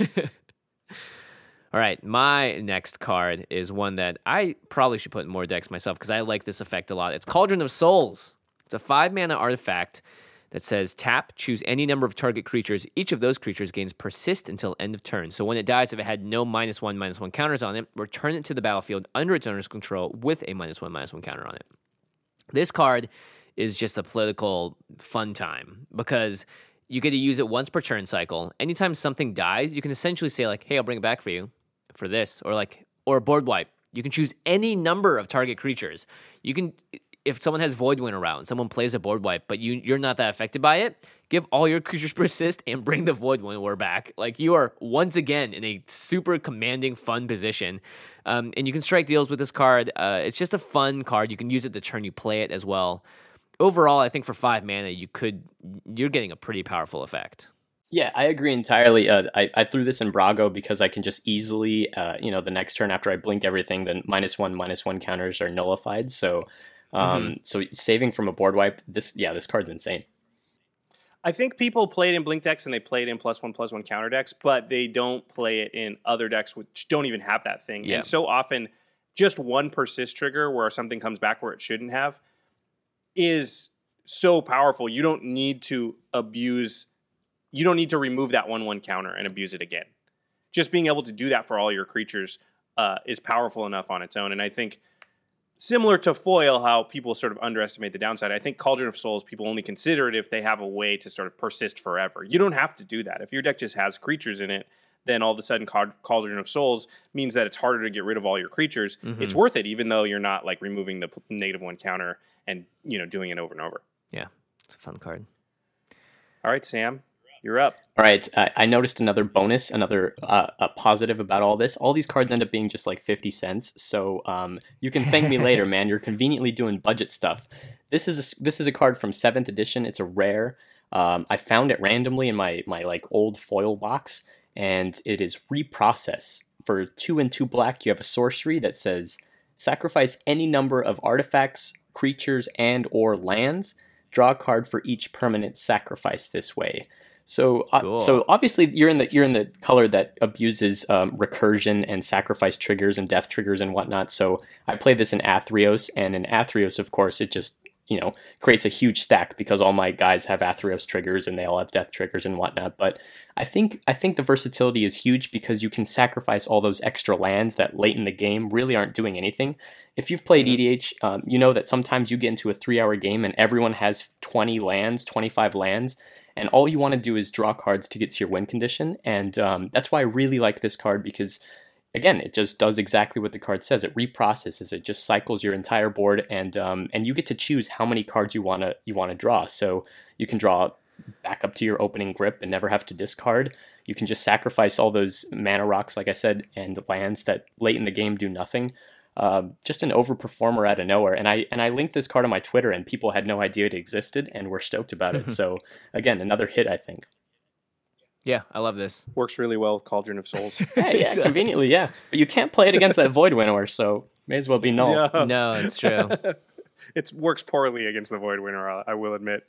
S3: All right, my next card is one that I probably should put in more decks myself because I like this effect a lot. It's Cauldron of Souls. It's a five mana artifact that says tap, choose any number of target creatures. Each of those creatures gains persist until end of turn. So when it dies, if it had no minus one, minus one counters on it, return it to the battlefield under its owner's control with a minus one, minus one counter on it. This card is just a political fun time because you get to use it once per turn cycle. Anytime something dies, you can essentially say like, hey, I'll bring it back for you for this, or like, or a board wipe. You can choose any number of target creatures. You can, if someone has Void Wind around, someone plays a board wipe, but you you're not that affected by it, give all your creatures persist and bring the Void Wind back. Like, you are once again in a super commanding, fun position. Um, and you can strike deals with this card. Uh, it's just a fun card. You can use it the turn you play it as well. Overall, I think for five mana, you could you're getting a pretty powerful effect.
S4: Yeah, I agree entirely. Uh, I, I threw this in Brago because I can just easily, uh, you know, the next turn after I blink everything, then minus one, minus one counters are nullified. So, um, mm-hmm. so saving from a board wipe, this, yeah, this card's insane.
S2: I think people play it in blink decks and they play it in plus one, plus one counter decks, but they don't play it in other decks which don't even have that thing.
S3: Yeah.
S2: And so often, just one persist trigger where something comes back where it shouldn't have is so powerful. You don't need to abuse... You don't need to remove that one one counter and abuse it again. Just being able to do that for all your creatures uh, is powerful enough on its own. And I think similar to foil, how people sort of underestimate the downside, I think Cauldron of Souls, people only consider it if they have a way to sort of persist forever. You don't have to do that. If your deck just has creatures in it, then all of a sudden Cauldron of Souls means that it's harder to get rid of all your creatures. Mm-hmm. It's worth it, even though you're not like removing the negative one counter and, you know, doing it over and over.
S3: Yeah, it's a fun card.
S2: All right, Sam. You're up.
S4: All right. I, I noticed another bonus, another uh, a positive about all this. All these cards end up being just like fifty cents. So um, you can thank me later, man. You're conveniently doing budget stuff. This is a, this is a card from seventh edition. It's a rare. Um, I found it randomly in my my like old foil box, and it is Reprocess. For two and two black, you have a sorcery that says sacrifice any number of artifacts, creatures, and or lands. Draw a card for each permanent sacrifice this way. So, uh, cool. so obviously you're in the you're in the color that abuses um, recursion and sacrifice triggers and death triggers and whatnot. So I played this in Athreos, and in Athreos, of course, it just you know creates a huge stack because all my guys have Athreos triggers and they all have death triggers and whatnot. But I think I think the versatility is huge because you can sacrifice all those extra lands that late in the game really aren't doing anything. If you've played E D H, um, you know that sometimes you get into a three-hour game and everyone has twenty lands, twenty-five lands. And all you want to do is draw cards to get to your win condition. And um, that's why I really like this card because, again, it just does exactly what the card says. It reprocesses. It just cycles your entire board, and um, and you get to choose how many cards you want to you want to draw. So you can draw back up to your opening grip and never have to discard. You can just sacrifice all those mana rocks, like I said, and lands that late in the game do nothing. Uh, just an overperformer out of nowhere, and I and I linked this card on my Twitter, and people had no idea it existed, and were stoked about it. So again, another hit, I think.
S3: Yeah, I love this.
S2: Works really well with Cauldron of Souls.
S4: yeah, yeah, conveniently, yeah. But you can't play it against that Void Winnower, so may as well be null.
S2: Yeah.
S3: No, it's true.
S2: It works poorly against the Void Winnower, I will admit.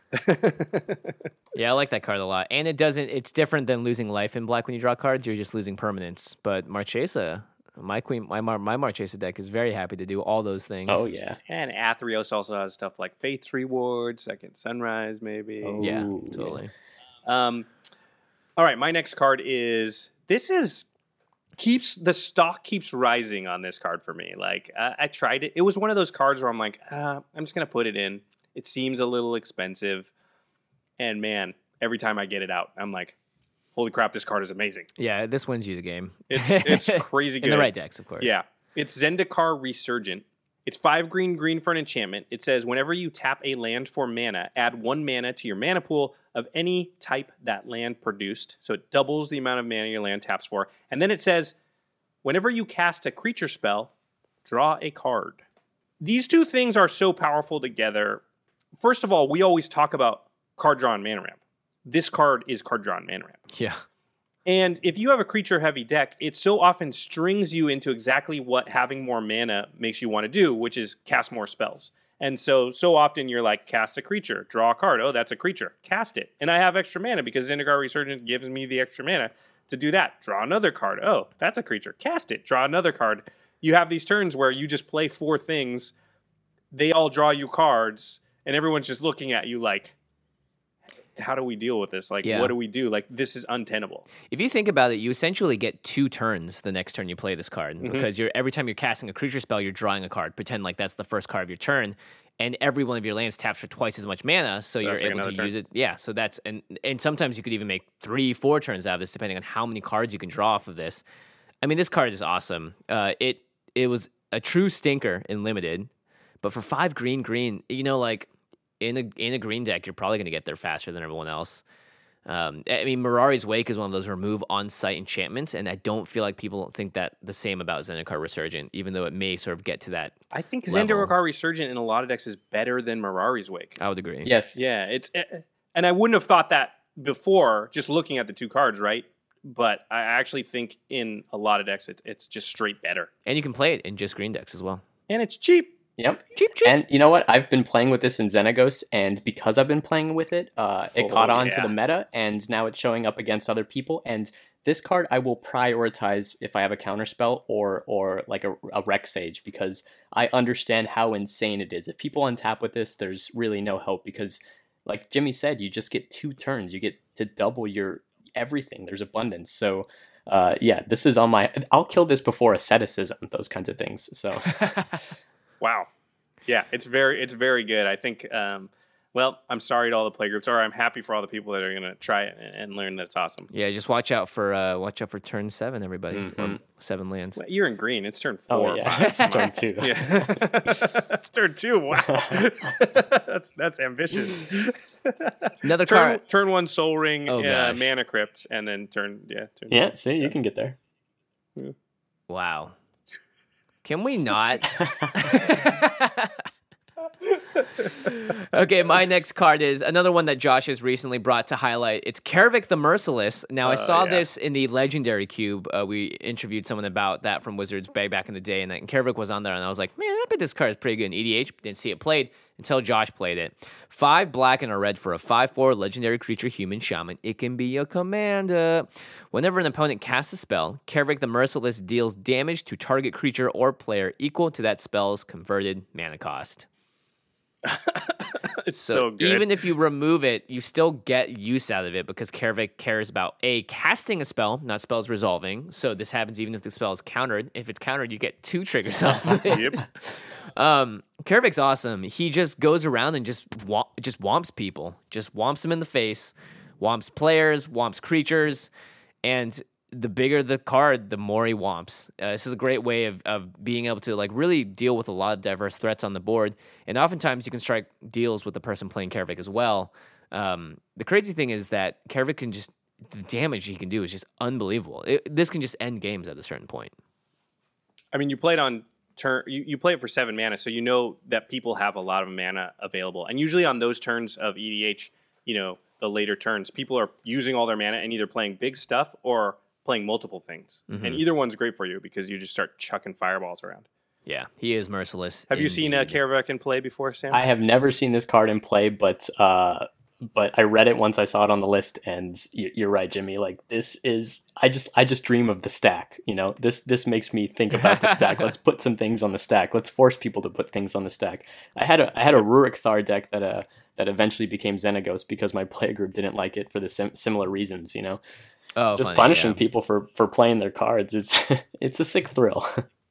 S3: Yeah, I like that card a lot, and it doesn't. It's different than losing life in black when you draw cards. You're just losing permanence. But Marchesa. My queen, my Mar- my Marchesa deck is very happy to do all those things.
S4: Oh yeah,
S2: and Athreos also has stuff like Faith's Reward, Second Sunrise, maybe.
S4: Oh,
S3: yeah, totally.
S2: Yeah. Um, all right, my next card is this is keeps the stock keeps rising on this card for me. Like uh, I tried it, it was one of those cards where I'm like, uh, I'm just gonna put it in. It seems a little expensive, and man, every time I get it out, I'm like, holy crap, this card is amazing.
S3: Yeah, this wins you the game.
S2: It's it's crazy good.
S3: In the right decks, of course.
S2: Yeah. It's Zendikar Resurgent. It's five green, green for an enchantment. It says, whenever you tap a land for mana, add one mana to your mana pool of any type that land produced. So it doubles the amount of mana your land taps for. And then it says, whenever you cast a creature spell, draw a card. These two things are so powerful together. First of all, we always talk about card draw and mana ramp. This card is card draw and mana ramp.
S3: Yeah.
S2: And if you have a creature-heavy deck, it so often strings you into exactly what having more mana makes you want to do, which is cast more spells. And so, so often you're like, cast a creature, draw a card. Oh, that's a creature. Cast it. And I have extra mana because Zendikar Resurgent gives me the extra mana to do that. Draw another card. Oh, that's a creature. Cast it. Draw another card. You have these turns where you just play four things. They all draw you cards, and everyone's just looking at you like, how do we deal with this? Like, yeah. What do we do? Like, this is untenable.
S3: If you think about it, you essentially get two turns the next turn you play this card mm-hmm. because you're every time you're casting a creature spell, you're drawing a card. Pretend like that's the first card of your turn, and every one of your lands taps for twice as much mana, so, so you're able like to turn. use it. Yeah, so that's and and sometimes you could even make three, four turns out of this, depending on how many cards you can draw off of this. I mean, this card is awesome. Uh, it it was a true stinker in limited. But for five green, green, you know, like in a in a green deck, you're probably going to get there faster than everyone else. Um, I mean, Mirari's Wake is one of those remove on-site enchantments, and I don't feel like people think that the same about Zendikar Resurgent, even though it may sort of get to that.
S2: I think
S3: level.
S2: Zendikar Resurgent in a lot of decks is better than Mirari's Wake.
S3: I would agree.
S4: Yes.
S2: Yeah, it's and I wouldn't have thought that before just looking at the two cards, right? But I actually think in a lot of decks, it, it's just straight better.
S3: And you can play it in just green decks as well.
S2: And it's cheap.
S4: Yep.
S3: Cheap, cheap.
S4: And you know what? I've been playing with this in Xenagos, and because I've been playing with it, uh, it
S2: Oh,
S4: caught on
S2: yeah.
S4: to the meta, and now it's showing up against other people. And this card I will prioritize if I have a counterspell or or like a, a Rec Sage, because I understand how insane it is. If people untap with this, there's really no hope, because like Jimmy said, you just get two turns. You get to double your everything. There's abundance. So uh, yeah, this is on my... I'll kill this before asceticism, those kinds of things. So...
S2: Wow. Yeah, it's very it's very good. I think, um, well, I'm sorry to all the playgroups, or I'm happy for all the people that are going to try it and, and learn that it's awesome.
S3: Yeah, just watch out for uh, watch out for turn seven, everybody.
S4: Mhm.
S3: Or seven lands.
S2: Well, you're in green. It's turn
S4: Oh,
S2: four. or
S4: yeah.
S2: five.
S4: It's turn two.
S2: Yeah. It's turn two. Wow. that's that's ambitious.
S3: Another
S2: turn,
S3: card.
S2: turn one Soul Ring,
S3: Oh,
S2: uh,
S3: gosh.
S2: Mana Crypt, and then turn, yeah. Turn
S4: Yeah, see, you can get there.
S3: Wow. Can we not? Okay, my next card is another one that Josh has recently brought to highlight. It's Karavik the Merciless. Now, I
S2: Uh,
S3: saw
S2: yeah.
S3: this in the Legendary Cube. Uh, we interviewed someone about that from Wizards Bay back in the day, and, and Karavik was on there, and I was like, man, I bet this card is pretty good in E D H. Didn't see it played until Josh played it. Five black and a red for a five four legendary creature human shaman. It can be a commander. Whenever an opponent casts a spell, Karavik the Merciless deals damage to target creature or player equal to that spell's converted mana cost.
S2: It's
S3: So,
S2: so, good.
S3: even if you remove it, you still get use out of it because Karavik cares about A, casting a spell, not spells resolving. So this happens even if the spell is countered. If it's countered, you get two triggers off of it.
S2: Yep.
S3: Um, Karavik's awesome. He just goes around and just wa- just womps people, just womps them in the face, womps players, womps creatures, and the bigger the card, the more he womps. Uh, this is a great way of, of being able to like really deal with a lot of diverse threats on the board, and oftentimes you can strike deals with the person playing Karavik as well. Um, the crazy thing is that Karavik can just the damage he can do is just unbelievable. It, this can just end games at a certain point.
S2: I mean, you played on turn. You, you play it for seven mana, so you know that people have a lot of mana available. And usually on those turns of E D H, you know, the later turns, people are using all their mana and either playing big stuff or playing multiple things.
S3: Mhm.
S2: And either one's great for you because you just start chucking fireballs around.
S3: Yeah, he is merciless.
S2: Have you seen uh,
S3: indeed.
S2: Karavik in play before, Sam?
S4: I have never seen this card in play, but uh, but I read it once I saw it on the list, and y- you're right, Jimmy. Like this is, I just I just dream of the stack. You know, this this makes me think about the stack. Let's put some things on the stack. Let's force people to put things on the stack. I had a I had a Rurik Thar deck that uh that eventually became Xenagos because my play group didn't like it for the sim- similar reasons. You know,
S3: Oh,
S4: just
S3: funny,
S4: punishing
S3: yeah.
S4: people for for playing their cards. It's it's a sick thrill.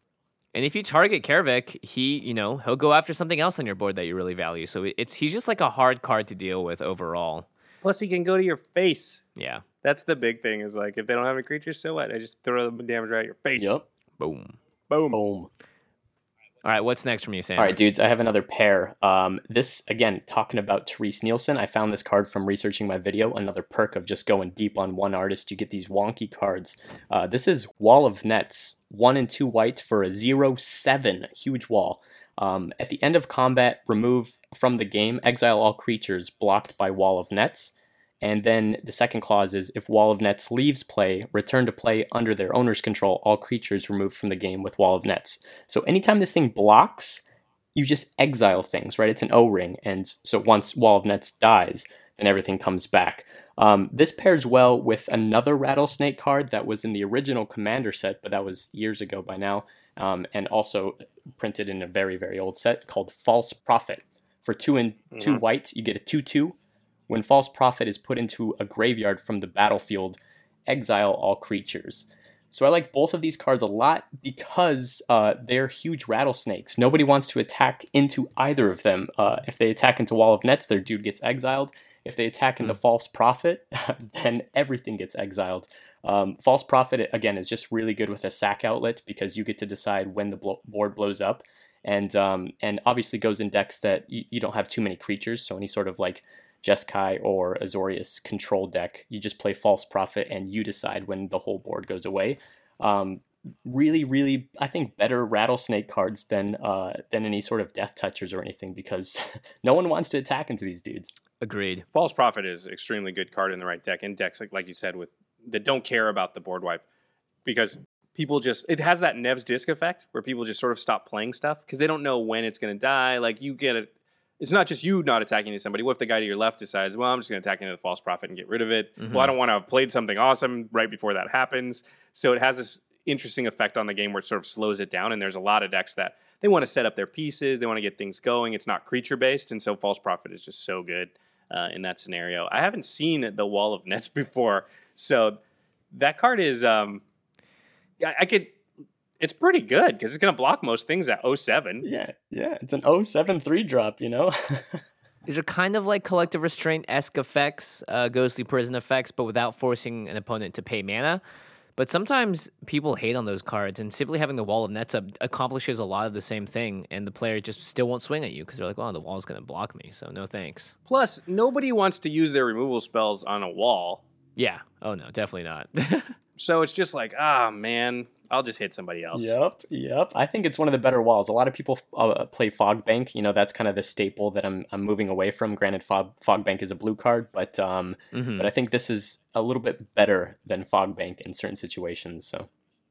S3: And if you target Karavik, he, you know, he'll go after something else on your board that you really value. So it's he's just like a hard card to deal with overall.
S2: Plus, he can go to your face.
S3: Yeah.
S2: That's the big thing. Is like if they don't have any creatures, so what? I just throw them damage right at your face.
S4: Yep.
S3: Boom.
S2: Boom.
S4: Boom.
S3: All right, what's next from you, Sam?
S4: All right, dudes, I have another pair. Um, this, again, talking about Therese Nielsen, I found this card from researching my video. Another perk of just going deep on one artist. You get these wonky cards. Uh, this is Wall of Nets, one and two white for a zero seven, huge wall. Um, at the end of combat, remove from the game, exile all creatures blocked by Wall of Nets. And then the second clause is, if Wall of Nets leaves play, return to play under their owner's control, all creatures removed from the game with Wall of Nets. So anytime this thing blocks, you just exile things, right? It's an O-ring, and so once Wall of Nets dies, then everything comes back. Um, this pairs well with another Rattlesnake card that was in the original Commander set, but that was years ago by now, um, and also printed in a very, very old set called False Prophet. For two and two
S2: Mhm.
S4: white, you get a two two. When False Prophet is put into a graveyard from the battlefield, exile all creatures. So I like both of these cards a lot because uh, they're huge rattlesnakes. Nobody wants to attack into either of them. Uh, if they attack into Wall of Nets, their dude gets exiled. If they attack into False Prophet, then everything gets exiled. Um, False Prophet, again, is just really good with a sack outlet because you get to decide when the blo- board blows up. and um, and obviously goes in decks that you, you don't have too many creatures, so any sort of like Jeskai or Azorius control deck, you just play False Prophet and you decide when the whole board goes away. Um, really, really, I think better Rattlesnake cards than uh, than any sort of Death Touchers or anything, because no one wants to attack into these dudes.
S3: Agreed.
S2: False Prophet is extremely good card in the right deck, and decks, like, like you said, with that don't care about the board wipe, because people just, it has that Nev's Disc effect where people just sort of stop playing stuff because they don't know when it's going to die. Like, you get it. It's not just you not attacking into somebody. What if the guy to your left decides, well, I'm just going to attack into the False Prophet and get rid of it? Mm-hmm. Well, I don't want to have played something awesome right before that happens. So it has this interesting effect on the game where it sort of slows it down. And there's a lot of decks that they want to set up their pieces. They want to get things going. It's not creature based. And so False Prophet is just so good uh, in that scenario. I haven't seen the Wall of Nets before. So that card is, um, I, I could... It's pretty good because it's going to block most things at oh seven.
S4: Yeah, yeah. It's an oh seven three drop, you know?
S3: These are kind of like Collective Restraint-esque effects, uh, Ghostly Prison effects, but without forcing an opponent to pay mana. But sometimes people hate on those cards, and simply having the Wall of Nets up accomplishes a lot of the same thing, and the player just still won't swing at you because they're like, oh, the wall's going to block me, so no thanks.
S2: Plus, nobody wants to use their removal spells on a wall.
S3: Yeah. Oh, no, definitely not.
S2: So it's just like, ah, oh, man, I'll just hit somebody else.
S4: Yep, yep. I think it's one of the better walls. A lot of people uh, play Fog Bank. You know, that's kind of the staple that I'm I'm moving away from. Granted, Fog, Fog Bank is a blue card, but um, mm-hmm. but I think this is a little bit better than Fog Bank in certain situations. So,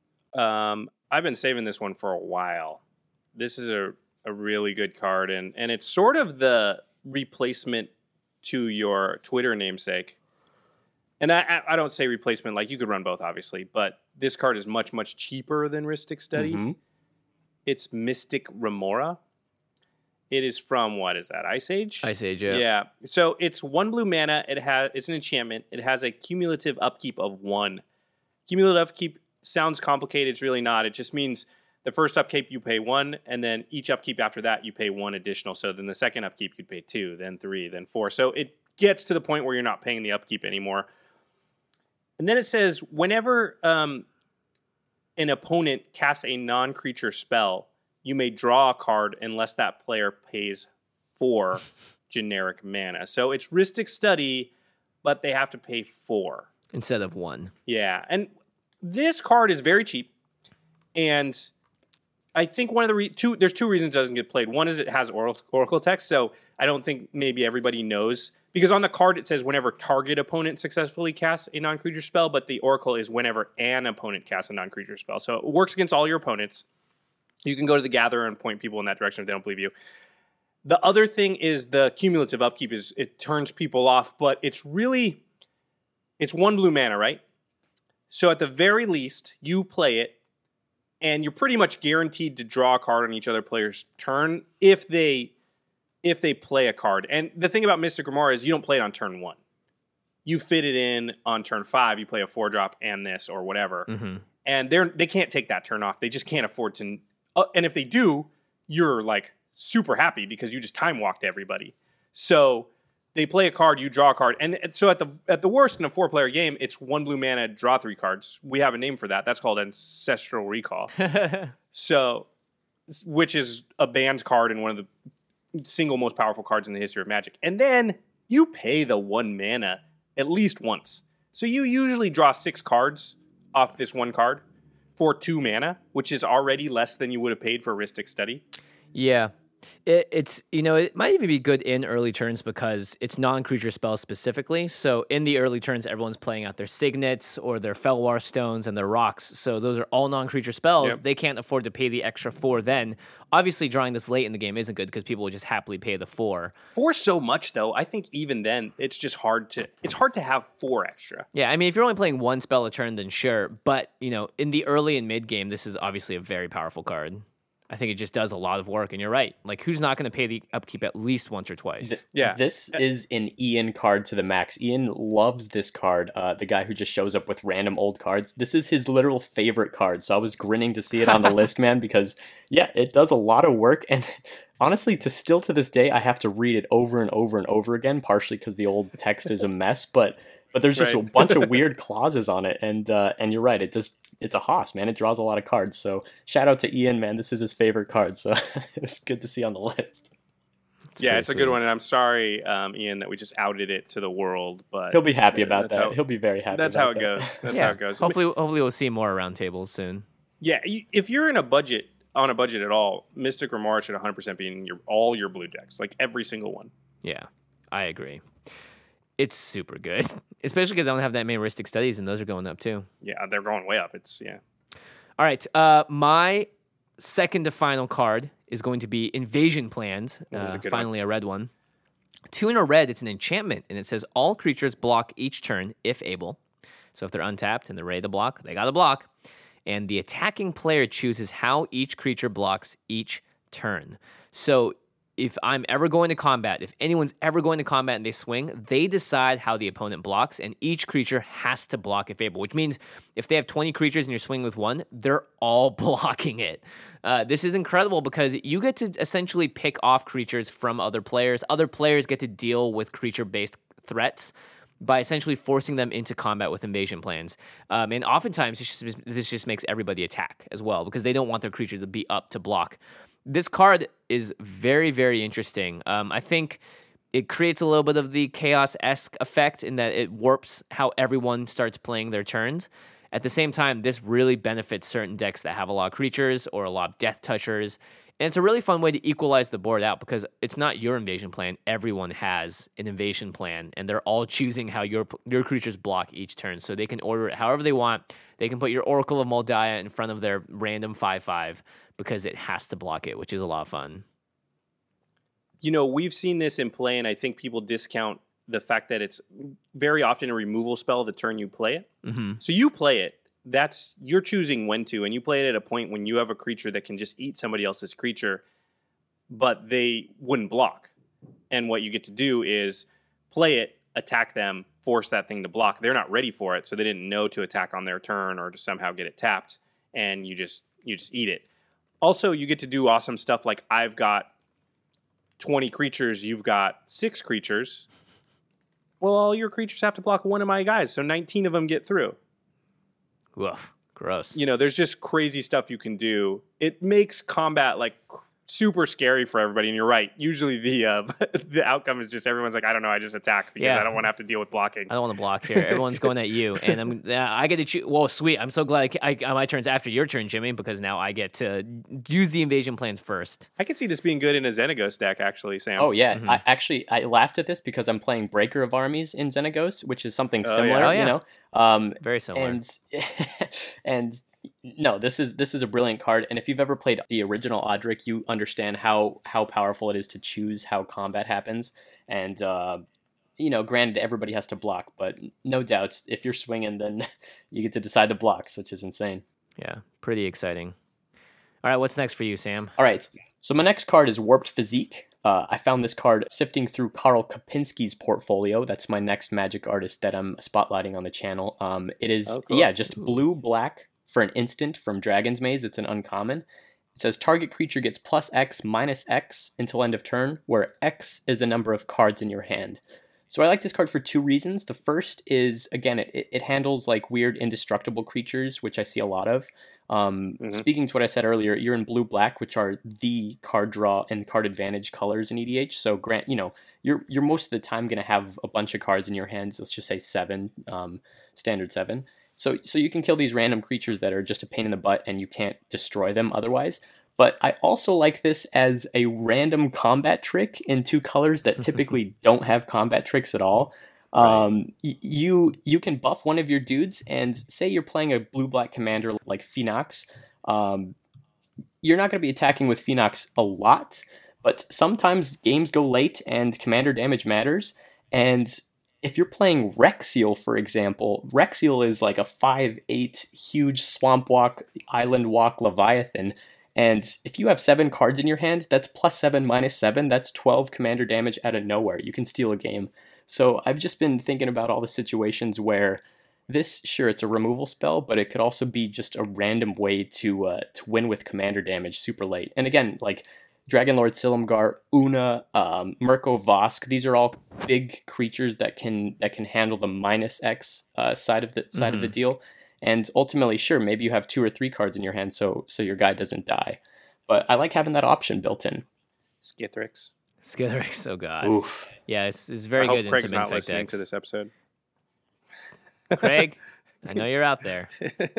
S2: um, I've been saving this one for a while. This is a, a really good card, and and it's sort of the replacement to your Twitter namesake. And I, I don't say replacement, like you could run both, obviously, but this card is much, much cheaper than Rhystic Study. Mm-hmm. It's Mystic Remora. It is from, what is that, Ice Age?
S3: Ice Age, yeah.
S2: Yeah. So it's one blue mana. It has It's an enchantment. It has a cumulative upkeep of one. Cumulative upkeep sounds complicated. It's really not. It just means the first upkeep you pay one, and then each upkeep after that you pay one additional. So then the second upkeep you'd pay two, then three, then four. So it gets to the point where you're not paying the upkeep anymore. And then it says, whenever um, an opponent casts a non-creature spell, you may draw a card unless that player pays four generic mana. So it's Rhystic Study, but they have to pay four.
S3: Instead of one.
S2: Yeah. And this card is very cheap. And I think one of the re- two, there's two reasons it doesn't get played. One is it has oracle, oracle text, so I don't think maybe everybody knows. Because on the card it says whenever target opponent successfully casts a non-creature spell, but the oracle is whenever an opponent casts a non-creature spell. So it works against all your opponents. You can go to the Gatherer and point people in that direction if they don't believe you. The other thing is the cumulative upkeep is it turns people off, but it's really, it's one blue mana, right? So at the very least, you play it, and you're pretty much guaranteed to draw a card on each other player's turn if they if they play a card. And the thing about Mystic Remora is you don't play it on turn one. You fit it in on turn five. You play a four drop and this or whatever. Mm-hmm. And they're they can't take that turn off. They just can't afford to. Uh, and if they do, you're like super happy because you just time walked everybody. So they play a card, you draw a card. And so at the at the worst in a four player game, it's one blue mana, draw three cards. We have a name for that. That's called Ancestral Recall. So, which is a banned card and one of the single most powerful cards in the history of Magic. And then you pay the one mana at least once. So you usually draw six cards off this one card for two mana, which is already less than you would have paid for Rhystic Study.
S3: Yeah. It, it's, you know, it might even be good in early turns because it's non-creature spells specifically. So in the early turns, everyone's playing out their Signets or their Felwar Stones and their Rocks. So those are all non-creature spells. Yep. They can't afford to pay the extra four then. Obviously, drawing this late in the game isn't good because people will just happily pay the four.
S2: Four so much, though. I think even then, it's just hard to, it's hard to have four extra.
S3: Yeah, I mean, if you're only playing one spell a turn, then sure. But, you know, in the early and mid game, this is obviously a very powerful card. I think it just does a lot of work, and you're right. Like, who's not going to pay the upkeep at least once or twice?
S4: Th-
S2: yeah.
S4: This is an Ian card to the max. Ian loves this card, uh, the guy who just shows up with random old cards. This is his literal favorite card, so I was grinning to see it on the list, man, because, yeah, it does a lot of work, and honestly, to still to this day, I have to read it over and over and over again, partially because the old text is a mess, but but there's just
S2: Right.
S4: a bunch of weird clauses on it, and uh, and you're right, it just it's a Haas, man. It draws a lot of cards. So shout out to Ian, man. This is his favorite card, so it's good to see on the list.
S3: It's
S2: yeah,
S3: pretty
S2: it's a
S3: sweet.
S2: good one, and I'm sorry, um, Ian, that we just outed it to the world, but
S4: He'll be happy
S2: Yeah,
S4: about
S2: that's
S4: that.
S2: how-
S4: He'll be very happy.
S2: that's
S4: about
S2: how it
S4: that.
S2: goes. That's
S3: yeah.
S2: how it goes.
S3: Hopefully, hopefully we'll see more roundtables soon.
S2: Yeah, you- if you're in a budget on a budget at all, Mystic Remora should one hundred percent be in your all your blue decks, like every single one.
S3: Yeah, I agree. It's super good, especially because I don't have that many Ristic studies, and those are going up too.
S2: Yeah, they're going way up. It's yeah.
S3: All right, uh, my second to final card is going to be Invasion Plans.
S2: That was a
S3: Uh,
S2: good
S3: finally, a red one. Two in a red. It's an enchantment, and it says all creatures block each turn if able. So if they're untapped and they're ready to block, they got to block. And the attacking player chooses how each creature blocks each turn. So if I'm ever going to combat, if anyone's ever going to combat and they swing, they decide how the opponent blocks, and each creature has to block if able, which means if they have twenty creatures and you're swinging with one, they're all blocking it. Uh, this is incredible because you get to essentially pick off creatures from other players. Other players get to deal with creature-based threats by essentially forcing them into combat with invasion plans. Um, and oftentimes, this just, this just makes everybody attack as well because they don't want their creature to be up to block. This card is very, very interesting. Um, I think it creates a little bit of the Chaos-esque effect in that it warps how everyone starts playing their turns. At the same time, this really benefits certain decks that have a lot of creatures or a lot of Death Touchers. And it's a really fun way to equalize the board out because it's not your invasion plan. Everyone has an invasion plan, and they're all choosing how your your creatures block each turn. So they can order it however they want. They can put your Oracle of Moldiah in front of their random five five because it has to block it, which is a lot of fun.
S2: You know, we've seen this in play, and I think people discount the fact that it's very often a removal spell the turn you play it.
S3: Mm-hmm.
S2: So you play it. That's you're choosing when to, and you play it at a point when you have a creature that can just eat somebody else's creature, but they wouldn't block. And what you get to do is play it, attack them, force that thing to block. They're not ready for it, so they didn't know to attack on their turn or to somehow get it tapped, and you just you just eat it. Also, you get to do awesome stuff like I've got twenty creatures, you've got six creatures. Well, all your creatures have to block one of my guys, so nineteen of them get through.
S3: Woof. Gross.
S2: You know, there's just crazy stuff you can do. It makes combat like super scary for everybody. And you're right. Usually the uh, the outcome is just everyone's like, I don't know, I just attack because
S3: Yeah.
S2: I don't want to have to deal with blocking.
S3: I don't want to block here. Everyone's going at you, and I'm. Yeah, I get to choose. Whoa, sweet! I'm so glad I, I, my turn's after your turn, Jimmy, because now I get to use the invasion plans first.
S2: I can see this being good in a Xenagos deck, actually, Sam.
S4: Oh yeah,
S3: Mhm.
S4: I actually I laughed at this because I'm playing Breaker of Armies in Xenagos, which is something
S2: Oh,
S4: similar,
S2: yeah.
S3: Oh, yeah.
S4: you know. Um,
S3: Very similar.
S4: and and no, this is this is a brilliant card. And if you've ever played the original Odric, you understand how how powerful it is to choose how combat happens. And uh, you know, granted, everybody has to block, but no doubts, if you're swinging, then you get to decide the blocks, which is insane.
S3: Yeah, pretty exciting. All right, what's next for you, Sam?
S4: All right, so my next card is Warped Physique. Uh, I found this card sifting through Karl Kapinski's portfolio. That's my next Magic artist that I'm spotlighting on the channel. Um, it is,
S2: Oh, cool.
S4: yeah, just blue, black for an instant from Dragon's Maze. It's an uncommon. It says target creature gets plus X minus X until end of turn, where X is the number of cards in your hand. So I like this card for two reasons. The first is, again, it, it handles like weird indestructible creatures, which I see a lot of. Um,
S2: Mhm.
S4: Speaking to what I said earlier, you're in blue black, which are the card draw and card advantage colors in E D H. So grant, you know, you're you're most of the time going to have a bunch of cards in your hands. Let's just say seven, um, standard seven. So so you can kill these random creatures that are just a pain in the butt, and you can't destroy them otherwise. But I also like this as a random combat trick in two colors that typically don't have combat tricks at all. Um, y- you you can buff one of your dudes, and say you're playing a blue-black commander like Phoenox. Um, you're not going to be attacking with Phoenox a lot, but sometimes games go late and commander damage matters. And if you're playing Rexiel, for example, Rexiel is like a five eight huge Swamp Walk, Island Walk Leviathan. And if you have seven cards in your hand, that's plus seven, minus seven. That's twelve commander damage out of nowhere. You can steal a game. So I've just been thinking about all the situations where this, sure, it's a removal spell, but it could also be just a random way to uh, to win with commander damage super late. And again, like Dragon Lord Silumgar, Una, um, Mirko Vosk. These are all big creatures that can that can handle the minus X uh, side of the side
S3: Mm-hmm.
S4: of the deal. And ultimately, sure, maybe you have two or three cards in your hand, so so your guy doesn't die. But I like having that option built in.
S2: Skithrix.
S3: Skithrix, oh god.
S4: Oof.
S3: Yeah, it's, it's very
S2: I hope
S3: good
S2: Craig's
S3: in some
S2: not
S3: Infect
S2: listening
S3: decks.
S2: to this episode.
S3: Craig, I know you're out there.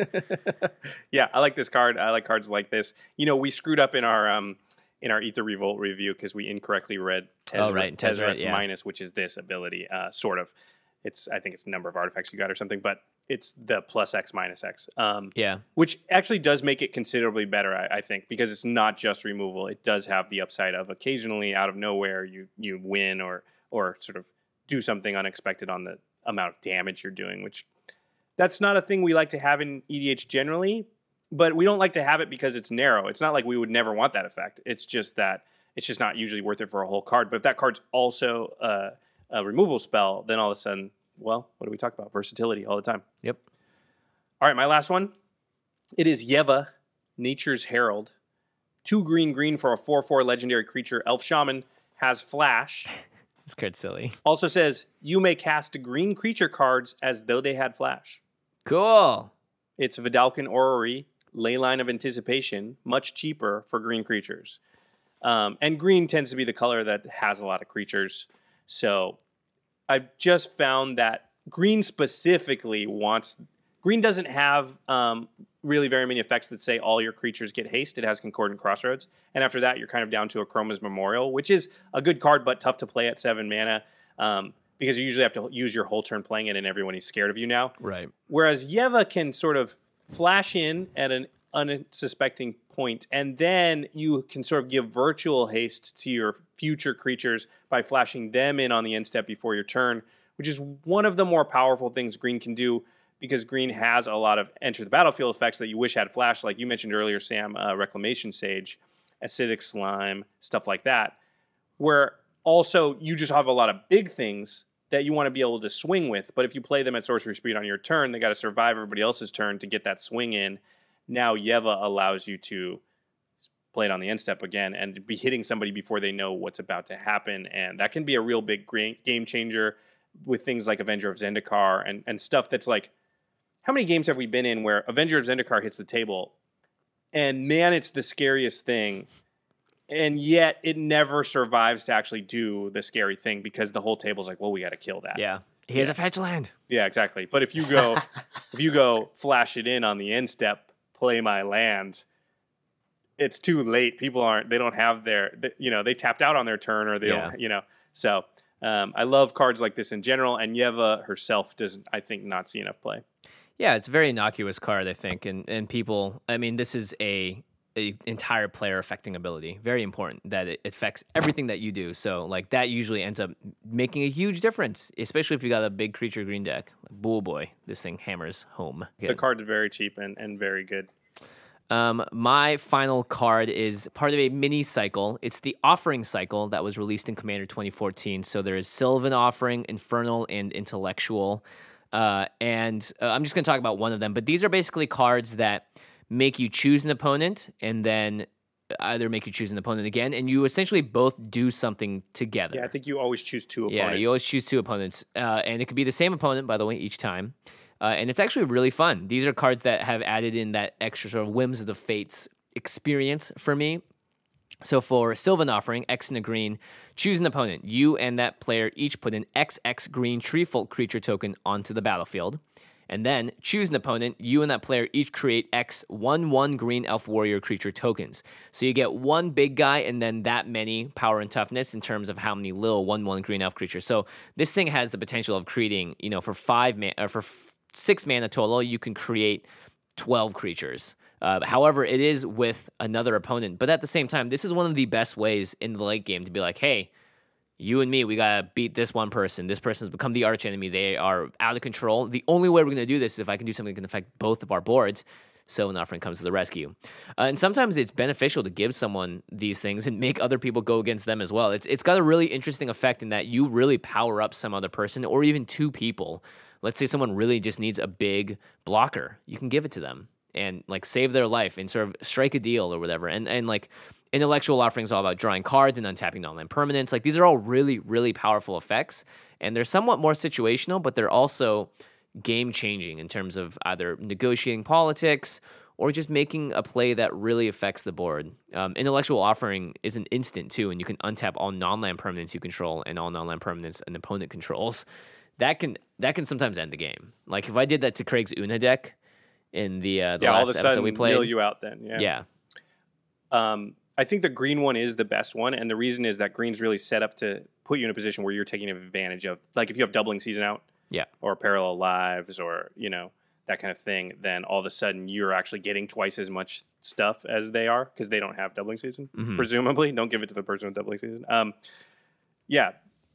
S2: Yeah, I like this card. I like cards like this. You know, we screwed up in our um in our Ether Revolt review because we incorrectly read Tezzeret,
S3: Oh, right, Tezzeret,
S2: Tezzeret's
S3: yeah.
S2: minus, which is this ability, uh, sort of. It's I think it's the number of artifacts you got or something, but it's the plus X minus X. Um,
S3: Yeah.
S2: which actually does make it considerably better, I, I think, because it's not just removal. It does have the upside of occasionally out of nowhere you you win or or sort of do something unexpected on the amount of damage you're doing, which that's not a thing we like to have in E D H generally, but we don't like to have it because it's narrow. It's not like we would never want that effect. It's just that it's just not usually worth it for a whole card. But if that card's also uh, a removal spell, then all of a sudden, well, what do we talk about? Versatility all the time.
S3: Yep.
S2: All right, my last one. It is Yeva, Nature's Herald. Two green green for a four four legendary creature. Elf Shaman has Flash.
S3: This card's silly.
S2: Also says you may cast green creature cards as though they had Flash.
S3: Cool.
S2: It's Vidalcan Orrery, Leyline of Anticipation, much cheaper for green creatures. Um, and green tends to be the color that has a lot of creatures. So I've just found that green specifically wants... Green doesn't have um, really very many effects that say all your creatures get haste. It has Concordant Crossroads. And after that, you're kind of down to a Chroma's Memorial, which is a good card, but tough to play at seven mana. Um, because you usually have to use your whole turn playing it, and everyone is scared of you now.
S3: Right.
S2: Whereas Yeva can sort of flash in at an unsuspecting point, and then you can sort of give virtual haste to your future creatures by flashing them in on the end step before your turn, which is one of the more powerful things green can do, because green has a lot of enter the battlefield effects that you wish had flash, like you mentioned earlier, Sam, uh, Reclamation Sage, Acidic Slime, stuff like that, where also you just have a lot of big things that you want to be able to swing with, but if you play them at sorcery speed on your turn, they got to survive everybody else's turn to get that swing in. Now Yeva allows you to play it on the end step again and be hitting somebody before they know what's about to happen, and that can be a real big gra- game changer with things like Avenger of Zendikar and, and stuff that's like, how many games have we been in where Avenger of Zendikar hits the table, and man, it's the scariest thing, and yet it never survives to actually do the scary thing because the whole table's like, well, we got to kill that.
S3: Yeah. He has
S2: Yeah.
S3: a fetch land.
S2: Yeah, exactly. But if you go, if you go flash it in on the end step, play my land, it's too late. People aren't, they don't have their, they, you know, they tapped out on their turn, or they
S3: Yeah.
S2: don't, you know. So um, I love cards like this in general, and Yeva herself doesn't, I think, not see enough play.
S3: Yeah, it's a very innocuous card, I think, and and people. I mean, this is a, a entire player affecting ability. Very important that it affects everything that you do. So like that usually ends up making a huge difference, especially if you got a big creature green deck. Bull boy, this thing hammers home.
S2: The
S3: Good.
S2: card's very cheap and, and very good.
S3: Um, my final card is part of a mini cycle. It's the Offering cycle that was released in Commander twenty fourteen. So there is Sylvan Offering, Infernal, and Intellectual. Uh, and uh, I'm just going to talk about one of them. But these are basically cards that make you choose an opponent and then either make you choose an opponent again. And you essentially both do something together.
S2: Yeah, I think you always choose two opponents.
S3: Yeah, you always choose two opponents. Uh, and it could be the same opponent, by the way, each time. Uh, and it's actually really fun. These are cards that have added in that extra sort of Whims of the Fates experience for me. So for Sylvan Offering, X and a green, choose an opponent. You and that player each put an X X green Treefolk creature token onto the battlefield. And then choose an opponent. You and that player each create X one one green Elf Warrior creature tokens. So you get one big guy and then that many power and toughness in terms of how many little one one green Elf creatures. So this thing has the potential of creating, you know, for five man or for f- six mana total, you can create twelve creatures. Uh, however, it is with another opponent. But at the same time, this is one of the best ways in the late game to be like, hey, you and me, we got to beat this one person. This person's become the arch enemy. They are out of control. The only way we're going to do this is if I can do something that can affect both of our boards. So an offering comes to the rescue. Uh, and sometimes it's beneficial to give someone these things and make other people go against them as well. It's It's got a really interesting effect in that you really power up some other person or even two people. Let's say someone really just needs a big blocker. You can give it to them and like save their life and sort of strike a deal or whatever. And and like Intellectual Offering is all about drawing cards and untapping non-land permanents. Like these are all really, really powerful effects, and they're somewhat more situational, but they're also game-changing in terms of either negotiating politics or just making a play that really affects the board. Um, Intellectual Offering is an instant too, and you can untap all non-land permanents you control and all non-land permanents an opponent controls. That can that can sometimes end the game. Like if I did that to Craig's Una deck in the uh, the
S2: yeah,
S3: last
S2: all of a
S3: episode
S2: sudden,
S3: we played,
S2: kneel you out then. Yeah.
S3: yeah.
S2: Um, I think the green one is the best one, and the reason is that green's really set up to put you in a position where you're taking advantage of, like if you have doubling season out,
S3: Yeah.
S2: or parallel lives, or you know that kind of thing, then all of a sudden you're actually getting twice as much stuff as they are because they don't have doubling season.
S3: Mhm.
S2: Presumably, don't give it to the person with doubling season. Um, yeah,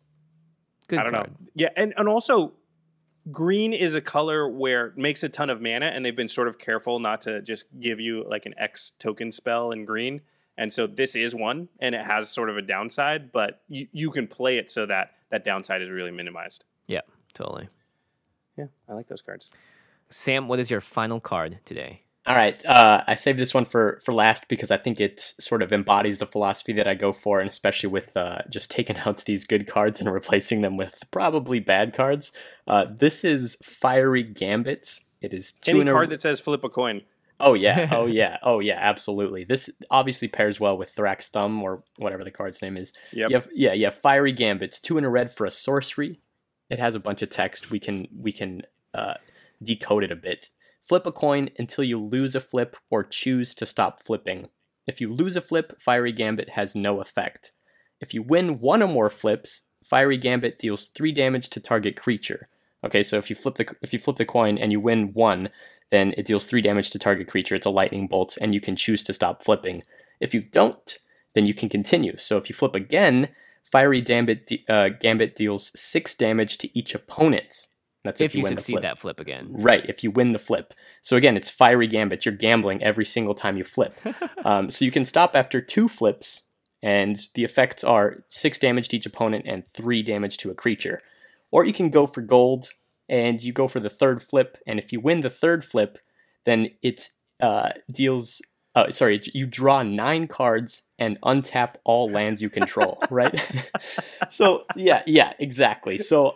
S3: Good
S2: I don't
S3: card.
S2: know. Yeah, and and also. Green is a color where it makes a ton of mana, and they've been sort of careful not to just give you like an X token spell in green. And so this is one, and it has sort of a downside, but you, you can play it so that that downside is really minimized.
S3: Yeah, totally.
S2: Yeah, I like those cards.
S3: Sam, what is your final card today?
S4: All right, uh, I saved this one for, for last because I think it sort of embodies the philosophy that I go for, and especially with uh, just taking out these good cards and replacing them with probably bad cards. Uh, this is Fiery Gambit. It is two
S2: Any
S4: in a-
S2: card that says flip a coin.
S4: Oh yeah, oh yeah, oh yeah, absolutely. This obviously pairs well with Thrax Thumb or whatever the card's name is.
S2: Yep.
S4: You have, yeah, yeah, Fiery Gambit's two in a red for a sorcery. It has a bunch of text. We can we can uh, decode it a bit. Flip a coin until you lose a flip or choose to stop flipping. If you lose a flip, Fiery Gambit has no effect. If you win one or more flips, Fiery Gambit deals three damage to target creature. Okay, so if you flip the if you flip the coin and you win one, then it deals three damage to target creature. It's a lightning bolt, and you can choose to stop flipping. If you don't, then you can continue. So if you flip again, Fiery Gambit de- uh, Gambit deals six damage to each opponent. That's
S3: If, you
S4: win the
S3: succeed
S4: flip.
S3: that flip again.
S4: Right, if you win the flip. So again, it's Fiery Gambit. You're gambling every single time you flip. um, so you can stop after two flips, and the effects are six damage to each opponent and three damage to a creature. Or you can go for gold, and you go for the third flip, and if you win the third flip, then it uh, deals... Uh, sorry, you draw nine cards and untap all lands you control, right? So, yeah, yeah, exactly. So...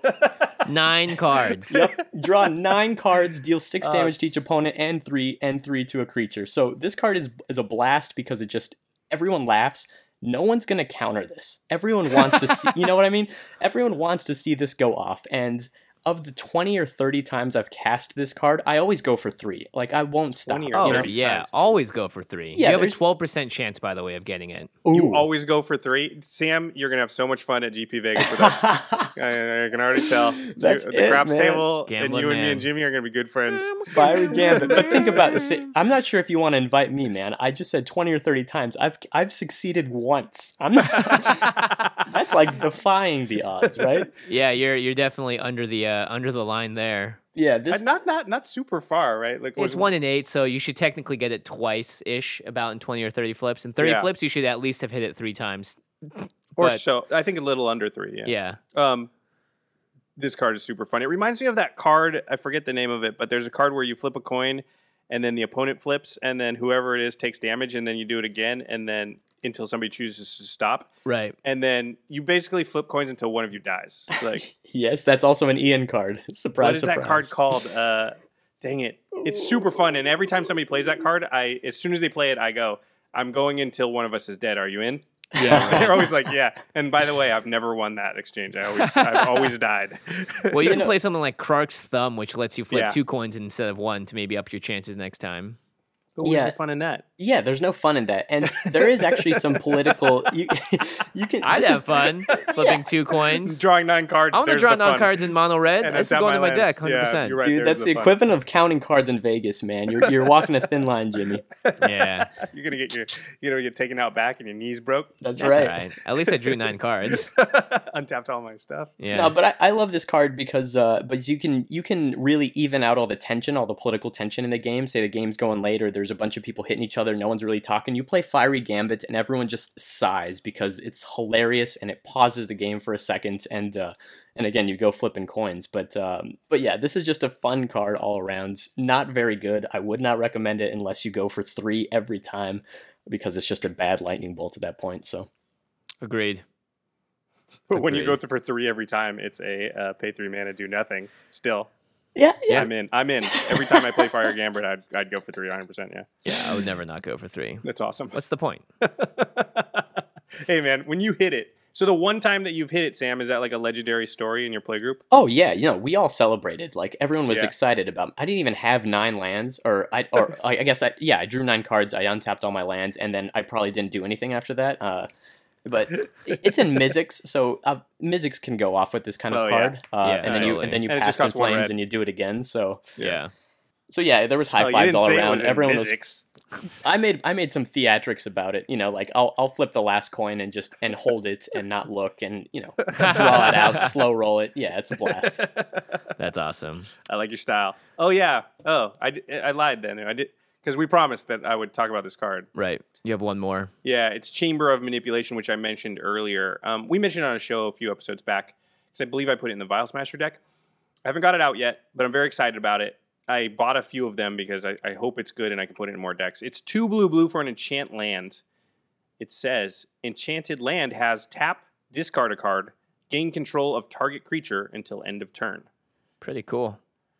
S3: Nine cards.
S4: Yep. Draw nine cards, deal six
S2: Oh,
S4: damage to each
S2: s-
S4: opponent, and three and three to a creature. So this card is is a blast because it just everyone laughs. No one's gonna counter this. Everyone wants to see. You know what I mean? Everyone wants to see this go off. And of the twenty or thirty times I've cast this card, I always go for three. Like I won't stop.
S2: twenty or
S3: Oh,
S4: you know?
S2: thirty
S3: yeah.
S2: times.
S3: Always go for three.
S4: Yeah,
S3: you have a
S4: there's-
S3: twelve percent chance, by the way, of getting it.
S2: You
S4: Ooh.
S2: always go for three. Sam, you're going to have so much fun at G P Vegas with us. I, I can already tell.
S4: That's
S2: You- the
S4: it,
S2: craps
S4: man.
S2: table, and
S3: Gambling
S2: you and me
S3: man.
S2: and Jimmy are going to be good friends.
S4: Fiery Gambit. But think about this. I'm not sure if you want to invite me, man. I just said twenty or thirty times. I've I've succeeded once. I'm not. That's like defying the odds, right?
S3: Yeah, you're you're definitely under the uh, under the line there.
S4: Yeah.
S2: Uh,
S4: This.
S2: not not not super far, right? Like
S3: It's
S2: what-
S3: one in eight, so you should technically get it twice ish, about in twenty or thirty flips. In thirty
S2: Yeah.
S3: flips, you should at least have hit it three times.
S2: or
S3: but-
S2: so. I think a little under three. Yeah.
S3: Yeah.
S2: Um, this card is super fun. It reminds me of that card. I forget the name of it, but there's a card where you flip a coin, and then the opponent flips, and then whoever it is takes damage, and then you do it again, and then until somebody chooses to stop,
S3: Right.
S2: and then you basically flip coins until one of you dies. Like,
S4: Yes, that's also an Ian card. Surprise,
S2: what is
S4: surprise.
S2: that card called? Uh, dang it! It's super fun, and every time somebody plays that card, I as soon as they play it, I go, "I'm going until one of us is dead. Are you in?"
S3: Yeah.
S2: They're always like, "Yeah." And by the way, I've never won that exchange. I always, I've always died.
S3: Well, you can
S4: know-
S3: play something like Krark's Thumb, which lets you flip
S2: Yeah.
S3: two coins instead of one to maybe up your chances next time.
S2: But where's
S4: Yeah.
S2: the fun in that?
S4: Yeah, there's no fun in that, and there is actually some political. You, you can.
S3: I'd
S4: this
S3: have
S4: is-
S3: fun flipping two coins.
S2: Drawing nine cards.
S3: I'm gonna
S2: there's
S3: draw
S2: the
S3: nine
S2: fun.
S3: cards in mono red.
S2: And
S3: This is
S2: untap
S3: going to my
S2: lands.
S3: deck, hundred
S2: Yeah,
S3: percent.
S2: you're right.
S4: Dude,
S2: there's
S4: that's
S2: the
S4: the
S2: fun.
S4: equivalent of counting cards in Vegas, man. You're you're walking a thin line, Jimmy.
S3: Yeah,
S2: You're gonna get your, you know, get taken out back and your knees broke.
S4: That's,
S3: that's
S4: right.
S3: all right. At least I drew nine cards.
S2: Untapped all my stuff.
S3: Yeah.
S4: No, but I, I love this card because uh, but you can you can really even out all the tension, all the political tension in the game. Say the game's going late, or there's a bunch of people hitting each other, no one's really talking. You play Fiery Gambit, and everyone just sighs because it's hilarious, and it pauses the game for a second, and uh, and again, you go flipping coins. But um, but yeah, this is just a fun card all around. Not very good. I would not recommend it unless you go for three every time, because it's just a bad lightning bolt at that point. So
S3: Agreed.
S2: But when you
S3: Agreed.
S2: go through for three every time, it's a uh, pay three mana, do nothing. Still,
S4: yeah, yeah.
S2: I'm in. I'm in. Every time I play Fire Gambit, I'd, I'd go for three, one hundred percent. Yeah,
S3: Yeah, I would never not go for three.
S2: that's awesome.
S3: What's the point?
S2: Hey, man, when you hit it, so the one time that you've hit it, Sam, is that like a legendary story in your playgroup?
S4: Oh yeah, you know, we all celebrated. Like everyone was
S2: Yeah.
S4: excited about. I didn't even have nine lands, or I, or I I guess I, yeah, I drew nine cards. I untapped all my lands, and then I probably didn't do anything after that. Uh, but it- it's in Mizzix, so uh, Mizzix can go off with this kind of
S2: Oh, yeah.
S4: card. Uh,
S3: Yeah,
S4: and then you
S3: totally.
S4: and then you
S2: And it
S4: pass
S2: just
S4: in
S2: costs one
S4: flames
S2: red.
S4: and you do it again. So
S3: Yeah.
S4: so yeah, there was high
S2: Oh, you
S4: fives
S2: didn't
S4: all
S2: say it
S4: around.
S2: was in
S4: Everyone was.
S2: Mizzix.
S4: I made I made some theatrics about it. You know, like I'll I'll flip the last coin and just and hold it and not look and you know draw it out, slow roll it. Yeah, it's a blast.
S3: That's awesome.
S2: I like your style. Oh yeah. Oh, I, di- I lied then. I did because we promised that I would talk about this card.
S3: Right. You have one more.
S2: Yeah, it's Chamber of Manipulation, which I mentioned earlier. Um, we mentioned it on a show a few episodes back because I believe I put it in the Vial Smasher deck. I haven't got it out yet, but I'm very excited about it. I bought a few of them because I, I hope it's good and I can put it in more decks. It's two blue blue for an enchant land. It says enchanted land has tap, discard a card, gain control of target creature until end of turn.
S3: Pretty cool.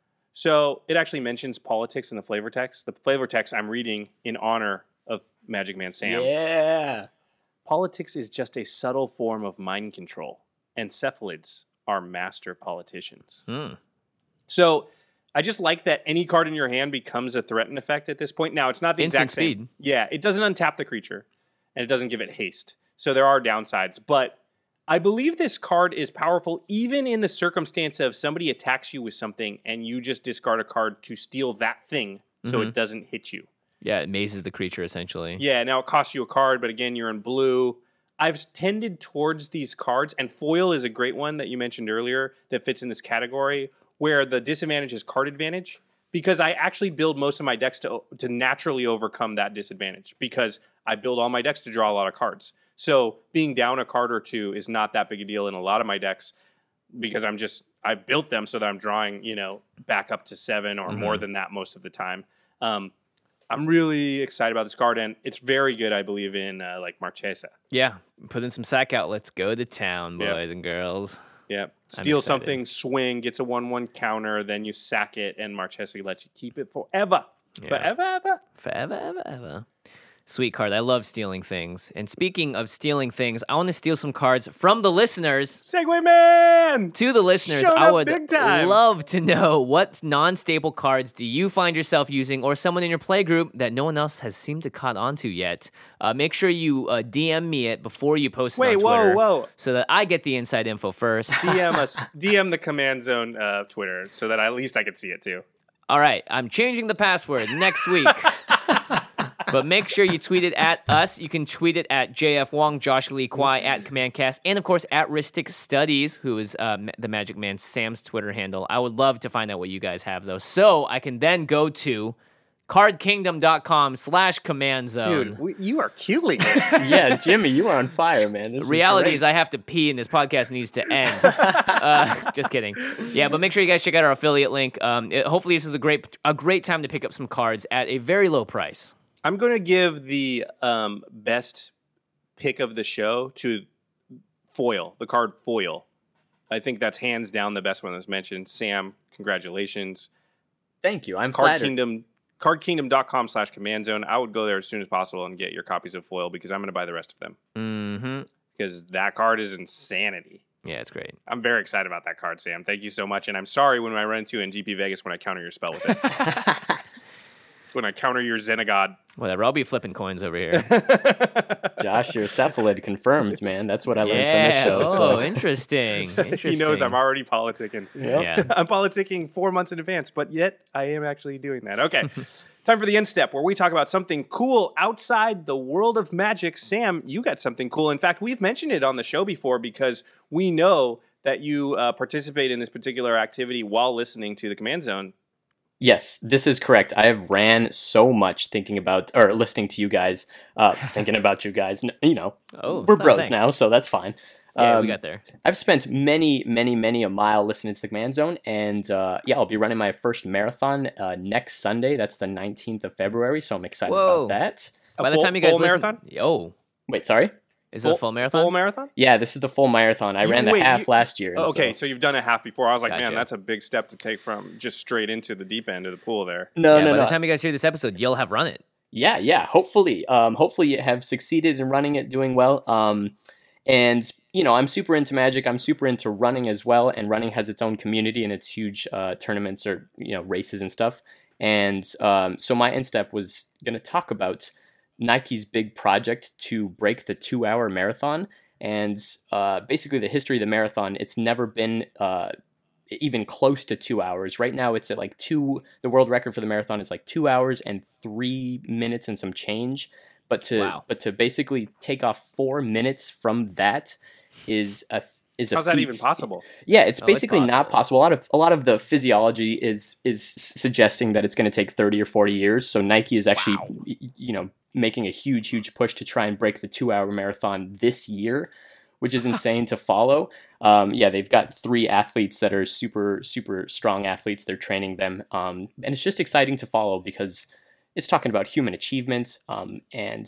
S2: So it actually mentions politics in the flavor text. The flavor text I'm reading in honor of Magic Man Sam.
S4: Yeah.
S2: Politics is just a subtle form of mind control, and cephalids are master politicians.
S3: Hmm.
S2: So I just like that any card in your hand becomes a threaten effect at this point. Now, it's not the
S3: Instant
S2: exact same.
S3: speed.
S2: Yeah, it doesn't untap the creature, and it doesn't give it haste. So there are downsides, but I believe this card is powerful even in the circumstance of somebody attacks you with something and you just discard a card to steal that thing so
S3: Mhm.
S2: it doesn't hit you.
S3: Yeah, it mazes the creature essentially.
S2: Yeah, now it costs you a card, but again, you're in blue. I've tended towards these cards, and foil is a great one that you mentioned earlier that fits in this category, where the disadvantage is card advantage, because I actually build most of my decks to to naturally overcome that disadvantage, because I build all my decks to draw a lot of cards. So being down a card or two is not that big a deal in a lot of my decks, because I'm just, I've built them so that I'm drawing, you know, back up to seven or
S3: Mhm.
S2: more than that most of the time. Um, I'm really excited about this card, and it's very good, I believe, in uh, like Marchesa.
S3: Yeah. Put in some sack out. Let's go to town,
S2: Yeah.
S3: boys and girls.
S2: Yeah, steal
S3: excited.
S2: something, swing, gets a one-one counter, then you sack it, and Marchesa lets you keep it forever,
S3: Yeah.
S2: forever, ever.
S3: Forever, ever, ever. Sweet card. I love stealing things. And speaking of stealing things, I want to steal some cards from the listeners.
S2: Segway Man.
S3: To the listeners,
S2: Showed
S3: I
S2: up
S3: would
S2: big time.
S3: love to know what non-staple cards do you find yourself using, or someone in your play group that no one else has seemed to caught on to yet. Uh, make sure you uh, D M me it before you post it
S2: Wait,
S3: on Twitter,
S2: whoa, whoa.
S3: so that I get the inside info first.
S2: D M us, D M the Command Zone uh, Twitter, so that at least I could see it too.
S3: All right, I'm changing the password next week. But make sure you tweet it at us. You can tweet it at J F Wong, Josh Lee Kwai, at CommandCast, and of course at Ristic Studies, who is uh, Ma- the Magic Man Sam's Twitter handle. I would love to find out what you guys have, though, so I can then go to cardkingdom.com slash command zone.
S2: Dude, we, you are killing it.
S4: Yeah, Jimmy, you are on fire, man. This
S3: Reality
S4: is
S3: is I have to pee and this podcast needs to end. uh, just kidding. Yeah, but make sure you guys check out our affiliate link. Um, it- hopefully this is a great a great time to pick up some cards at a very low price.
S2: I'm going to give the um, best pick of the show to Foil, the card Foil. I think that's hands down the best one that's mentioned. Sam, congratulations.
S4: Thank you. I'm
S2: Card
S4: flattered.
S2: Kingdom, cardkingdom.com slash command zone. I would go there as soon as possible and get your copies of Foil, because I'm going to buy the rest of them,
S3: Mm-hmm.
S2: because that card is insanity.
S3: Yeah, it's great.
S2: I'm very excited about that card, Sam. Thank you so much. And I'm sorry when I run into you in G P Vegas when I counter your spell with it. When I counter your Xenagod.
S3: Whatever. I'll be flipping coins over here.
S4: Josh, you're cephalid confirmed, man. That's what I learned
S3: yeah.
S4: from this show.
S3: Oh,
S4: So.
S3: interesting. Interesting.
S2: He knows I'm already politicking.
S4: Yep.
S3: Yeah.
S2: I'm politicking four months in advance, but yet I am actually doing that. Okay. Time for the end step, where we talk about something cool outside the world of Magic. Sam, you got something cool. In fact, we've mentioned it on the show before, because we know that you uh, participate in this particular activity while listening to the Command Zone.
S4: Yes, this is correct. I have ran so much thinking about, or listening to you guys, uh, thinking about you guys. N- You know,
S3: Oh,
S4: we're
S3: oh,
S4: bros
S3: thanks.
S4: now, so that's fine.
S3: Yeah,
S4: Um,
S3: we got there.
S4: I've spent many, many, many a mile listening to the Command Zone, and uh, yeah, I'll be running my first marathon uh, next Sunday. That's the nineteenth of February, so I'm excited
S3: Whoa.
S4: about that.
S2: A
S3: By the
S2: full-
S3: time you guys
S2: full
S3: listen,
S2: marathon?
S3: yo,
S4: Wait, sorry?
S3: is it a full marathon?
S2: Full marathon?
S4: Yeah, this is the full marathon. I
S2: You-
S4: ran the
S2: wait,
S4: half
S2: you-
S4: last year. and
S2: Oh, okay,
S4: so-
S2: so you've done a half before. I was like,
S3: Gotcha.
S2: man, that's a big step to take from just straight into the deep end of the pool there.
S4: No,
S3: yeah,
S4: no,
S3: by
S4: no.
S3: the time you guys hear this episode, you'll have run it.
S4: Yeah, yeah. Hopefully, um, hopefully you have succeeded in running it, doing well. Um, and you know, I'm super into Magic. I'm super into running as well. And running has its own community and its huge uh, tournaments or you know races and stuff. And um, so my end step was going to talk about Nike's big project to break the two-hour marathon. And uh, basically, the history of the marathon. It's never been uh, even close to two hours. Right now, it's at like two. The world record for the marathon is like two hours and three minutes and some change. But to
S3: Wow.
S4: but to basically take off four minutes from that is a is a
S2: How's that
S4: feat.
S2: even possible?
S4: Yeah, it's
S3: Oh, it's
S4: basically not
S3: possible.
S4: possible. A lot of a lot of the physiology is is suggesting that it's going to take thirty or forty years. So Nike is actually
S2: Wow.
S4: y- you know making a huge huge push to try and break the two hour marathon this year, which is insane to follow. Um, yeah, they've got three athletes that are super super strong athletes. They're training them, um, and it's just exciting to follow because it's talking about human achievement. Um, and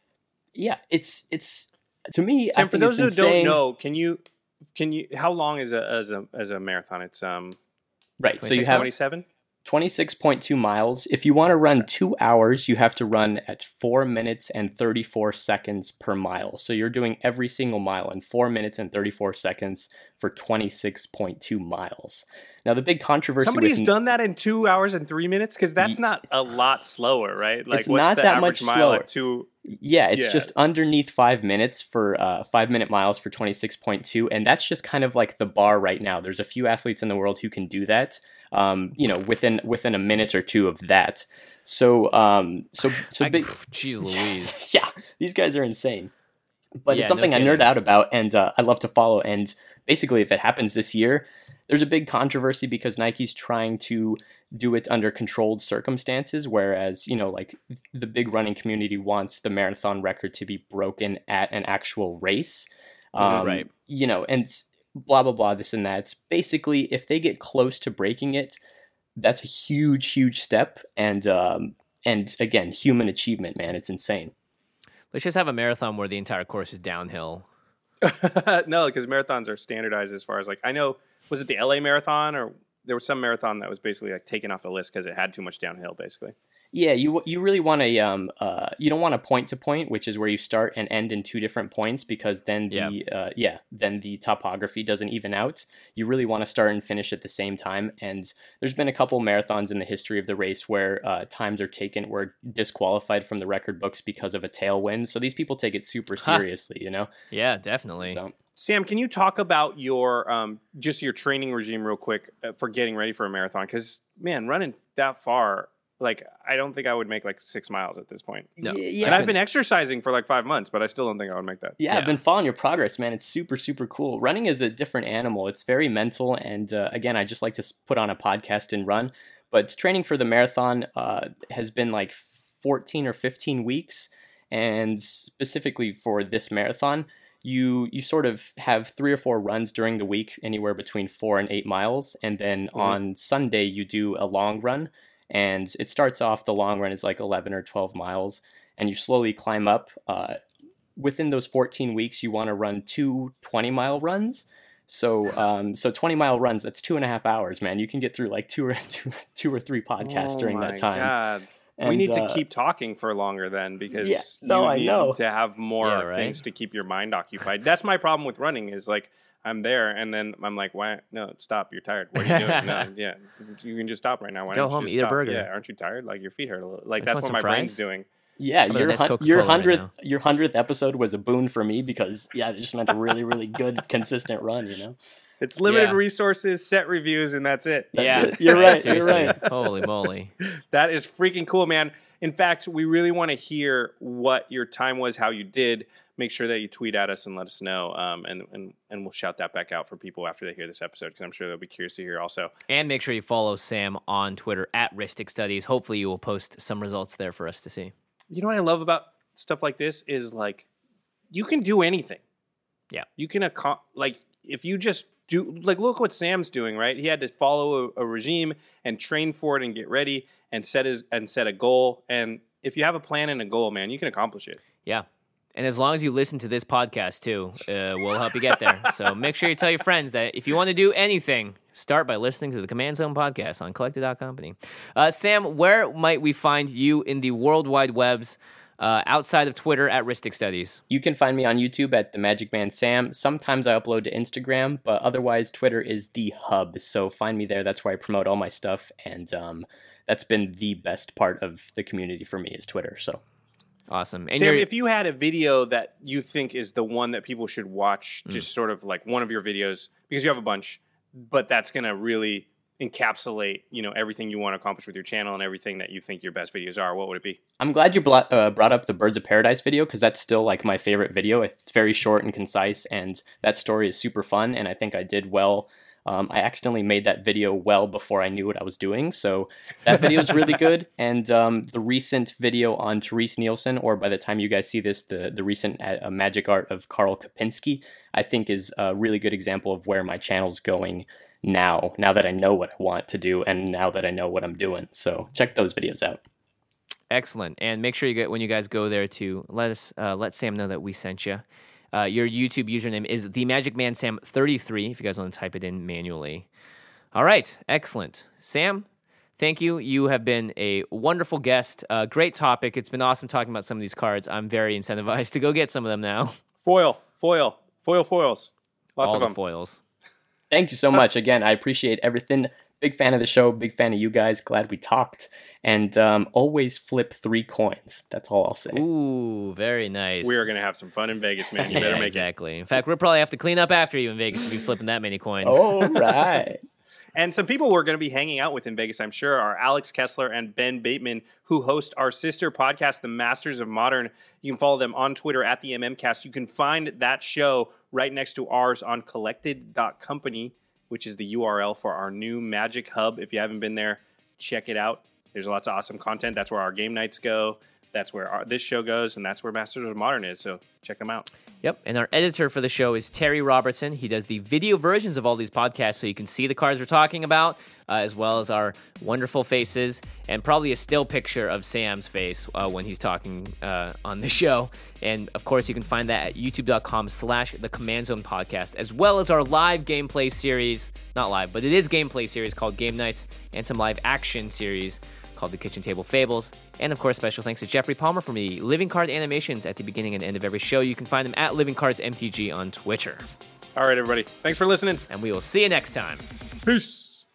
S4: yeah, it's it's to me. I
S2: Sam, for
S4: think
S2: those who
S4: it's
S2: don't
S4: insane.
S2: know, can you can you how long is a as a as a marathon? It's um
S4: Right, so you have
S2: twenty-seven?
S4: twenty-six point two miles. If you want to run two hours, you have to run at four minutes and thirty-four seconds per mile. So you're doing every single mile in four minutes and thirty-four seconds for twenty-six point two miles. Now, the big controversy
S2: Somebody's
S4: with
S2: done that in two hours and three minutes because that's
S4: Ye-
S2: not a lot slower, right? Like,
S4: It's
S2: what's
S4: not
S2: the
S4: that
S2: average
S4: much
S2: mile
S4: slower.
S2: at two?
S4: Yeah, it's
S2: Yeah.
S4: just underneath five minutes for uh, five minute miles for twenty-six point two. And that's just kind of like the bar right now. There's a few athletes in the world who can do that, um, you know, within within a minute or two of that. So, um, so, so
S3: I-
S4: big.
S3: Jeez Louise.
S4: Yeah, these guys are insane. But
S3: Yeah,
S4: it's
S3: no
S4: something I nerd
S3: kidding.
S4: out about, and uh, I love to follow. And basically, if it happens this year, there's a big controversy because Nike's trying to do it under controlled circumstances, whereas, you know, like the big running community wants the marathon record to be broken at an actual race. Um,
S3: Right.
S4: You know, and blah, blah, blah, this and that. Basically, if they get close to breaking it, that's a huge, huge step. And, um, and again, human achievement, man, it's insane.
S3: Let's just have a marathon where the entire course is downhill.
S2: No, because marathons are standardized as far as like I know. Was it the L A marathon or there was some marathon that was basically like taken off the list because it had too much downhill, basically.
S4: Yeah, you you really want to um uh you don't want a point to point, which is where you start and end in two different points, because then the
S3: Yeah.
S4: uh yeah then the topography doesn't even out. You really want to start and finish at the same time. And there's been a couple marathons in the history of the race where uh, times are taken were disqualified from the record books because of a tailwind. So these people take it super
S3: Huh.
S4: seriously, you know.
S3: Yeah, definitely.
S4: So
S2: Sam, can you talk about your um, just your training regime real quick uh, for getting ready for a marathon? Because man, running that far, like I don't think I would make like six miles at this point.
S3: No.
S4: yeah,
S3: I
S4: yeah.
S2: And I've
S3: couldn't.
S2: been exercising for like five months, but I still don't think I would make that.
S4: Yeah,
S3: Yeah.
S4: I've been following your progress, man. It's super, super cool. Running is a different animal. It's very mental. And uh, again, I just like to s- put on a podcast and run. But training for the marathon uh, has been like fourteen or fifteen weeks. And specifically for this marathon, you you sort of have three or four runs during the week, anywhere between four and eight miles. And then
S2: Mhm.
S4: on Sunday, you do a long run. And it starts off, the long run is like eleven or twelve miles. And you slowly climb up. Uh, within those fourteen weeks, you want to run two twenty mile runs. So, um, so twenty mile runs, that's two and a half hours, man. You can get through like two or two, two or three podcasts
S2: Oh
S4: during
S2: my
S4: that time.
S2: God. we
S4: And,
S2: need to
S4: uh,
S2: keep talking for longer then, because
S4: Yeah, no,
S2: you
S4: I
S2: need
S4: know.
S2: to have more
S3: Yeah, right?
S2: things to keep your mind occupied. That's my problem with running is like I'm there and then I'm like, why? No, stop. You're tired. What are you doing? No, yeah, you can just stop right now. Why
S3: Go
S2: don't you
S3: home,
S2: just
S3: eat a
S2: stop?
S3: burger.
S2: Yeah, aren't you tired? Like your feet hurt a little. Like
S3: I just
S2: that's
S3: want
S2: what
S3: some
S2: my brain's
S3: fries.
S2: doing.
S4: Yeah,
S3: Although
S4: your
S3: that's
S4: hun-
S3: Coca-Cola
S4: your
S3: right
S4: hundredth
S3: now.
S4: your hundredth episode was a boon for me because yeah, it just meant a really really good consistent run. You know.
S2: It's limited
S3: Yeah.
S2: resources, set reviews, and that's it.
S4: That's
S3: yeah,
S4: it. You're
S3: right,
S4: right, you're
S3: seriously.
S4: right.
S3: Holy moly!
S2: That is freaking cool, man. In fact, we really want to hear what your time was, how you did. Make sure that you tweet at us and let us know, um, and, and and we'll shout that back out for people after they hear this episode, because I'm sure they'll be curious to hear also.
S3: And make sure you follow Sam on Twitter at Ristic Studies. Hopefully, you will post some results there for us to see.
S2: You know what I love about stuff like this is like you can do anything.
S3: Yeah.
S2: You can, ac- like, if you just do, like, look what Sam's doing, right? He had to follow a, a regime and train for it and get ready and set his and set a goal. And if you have a plan and a goal, man, you can accomplish it.
S3: Yeah. And as long as you listen to this podcast, too, uh, we'll help you get there. So make sure you tell your friends that if you want to do anything, start by listening to the Command Zone podcast on collected dot company. Uh, Sam, where might we find you in the World Wide Webs uh, outside of Twitter at Ristic Studies?
S4: You can find me on YouTube at The Magic Man Sam. Sometimes I upload to Instagram, but otherwise Twitter is the hub. So find me there. That's where I promote all my stuff. And um, that's been the best part of the community for me is Twitter. So.
S3: Awesome. And
S2: Sam, if you had a video that you think is the one that people should watch,
S3: Mm.
S2: just sort of like one of your videos, because you have a bunch, but that's going to really encapsulate, you know, everything you want to accomplish with your channel and everything that you think your best videos are, what would it be?
S4: I'm glad you brought, uh, brought up the Birds of Paradise video because that's still like my favorite video. It's very short and concise, and that story is super fun, and I think I did well. Um, I accidentally made that video well before I knew what I was doing, so that video is really good. And um, the recent video on Therese Nielsen, or by the time you guys see this, the, the recent uh, magic art of Karl Kopinski, I think is a really good example of where my channel's going now, now that I know what I want to do and now that I know what I'm doing. So check those videos out.
S3: Excellent. And make sure you get when you guys go there to let us uh, let Sam know that we sent you. Uh, your YouTube username is the Magic Man Sam thirty-three if you guys want to type it in manually. All right, excellent. Sam, thank you. You have been a wonderful guest. Uh, great topic. It's been awesome talking about some of these cards. I'm very incentivized to go get some of them now.
S2: Foil, foil, foil, foils. Lots
S3: All
S2: of
S3: the
S2: them.
S3: foils.
S4: Thank you so much. Again, I appreciate everything. Big fan of the show. Big fan of you guys. Glad we talked. And um, always flip three coins. That's all I'll say.
S3: Ooh, very nice.
S2: We are going to have some fun in Vegas, man. You better
S3: yeah,
S2: make
S3: exactly. In fact, we'll probably have to clean up after you in Vegas if you flipping that many coins.
S4: All right.
S2: it. And some people we're going to be hanging out with in Vegas, I'm sure, are Alex Kessler and Ben Bateman, who host our sister podcast, The Masters of Modern. You can follow them on Twitter at the MMcast. You can find that show right next to ours on collected dot company, which is the U R L for our new Magic Hub. If you haven't been there, check it out. There's lots of awesome content. That's where our game nights go. That's where our, this show goes, and that's where Masters of Modern is. So check them out.
S3: Yep, and our editor for the show is Terry Robertson. He does the video versions of all these podcasts so you can see the cards we're talking about, uh, as well as our wonderful faces, and probably a still picture of Sam's face uh, when he's talking uh, on the show. And, of course, you can find that at youtube.com slash the Command Zone podcast, as well as our live gameplay series, not live, but it is gameplay series called Game Nights, and some live action series called The Kitchen Table Fables. And, of course, special thanks to Jeffrey Palmer for the Living Card animations at the beginning and end of every show. You can find them at Living Cards M T G on Twitter.
S2: All right, everybody. Thanks for listening.
S3: And we will see you next time.
S2: Peace.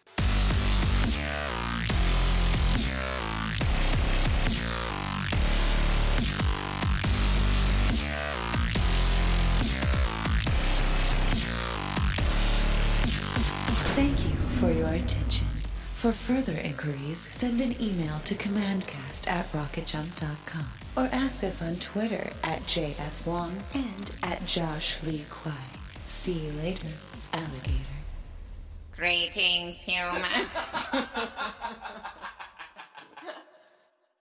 S1: Thank you for your attention. For further inquiries, send an email to commandcast at rocket jump dot com or ask us on Twitter at J F Wong and at Josh Lee Kwai. See you later, alligator.
S5: Greetings, humans.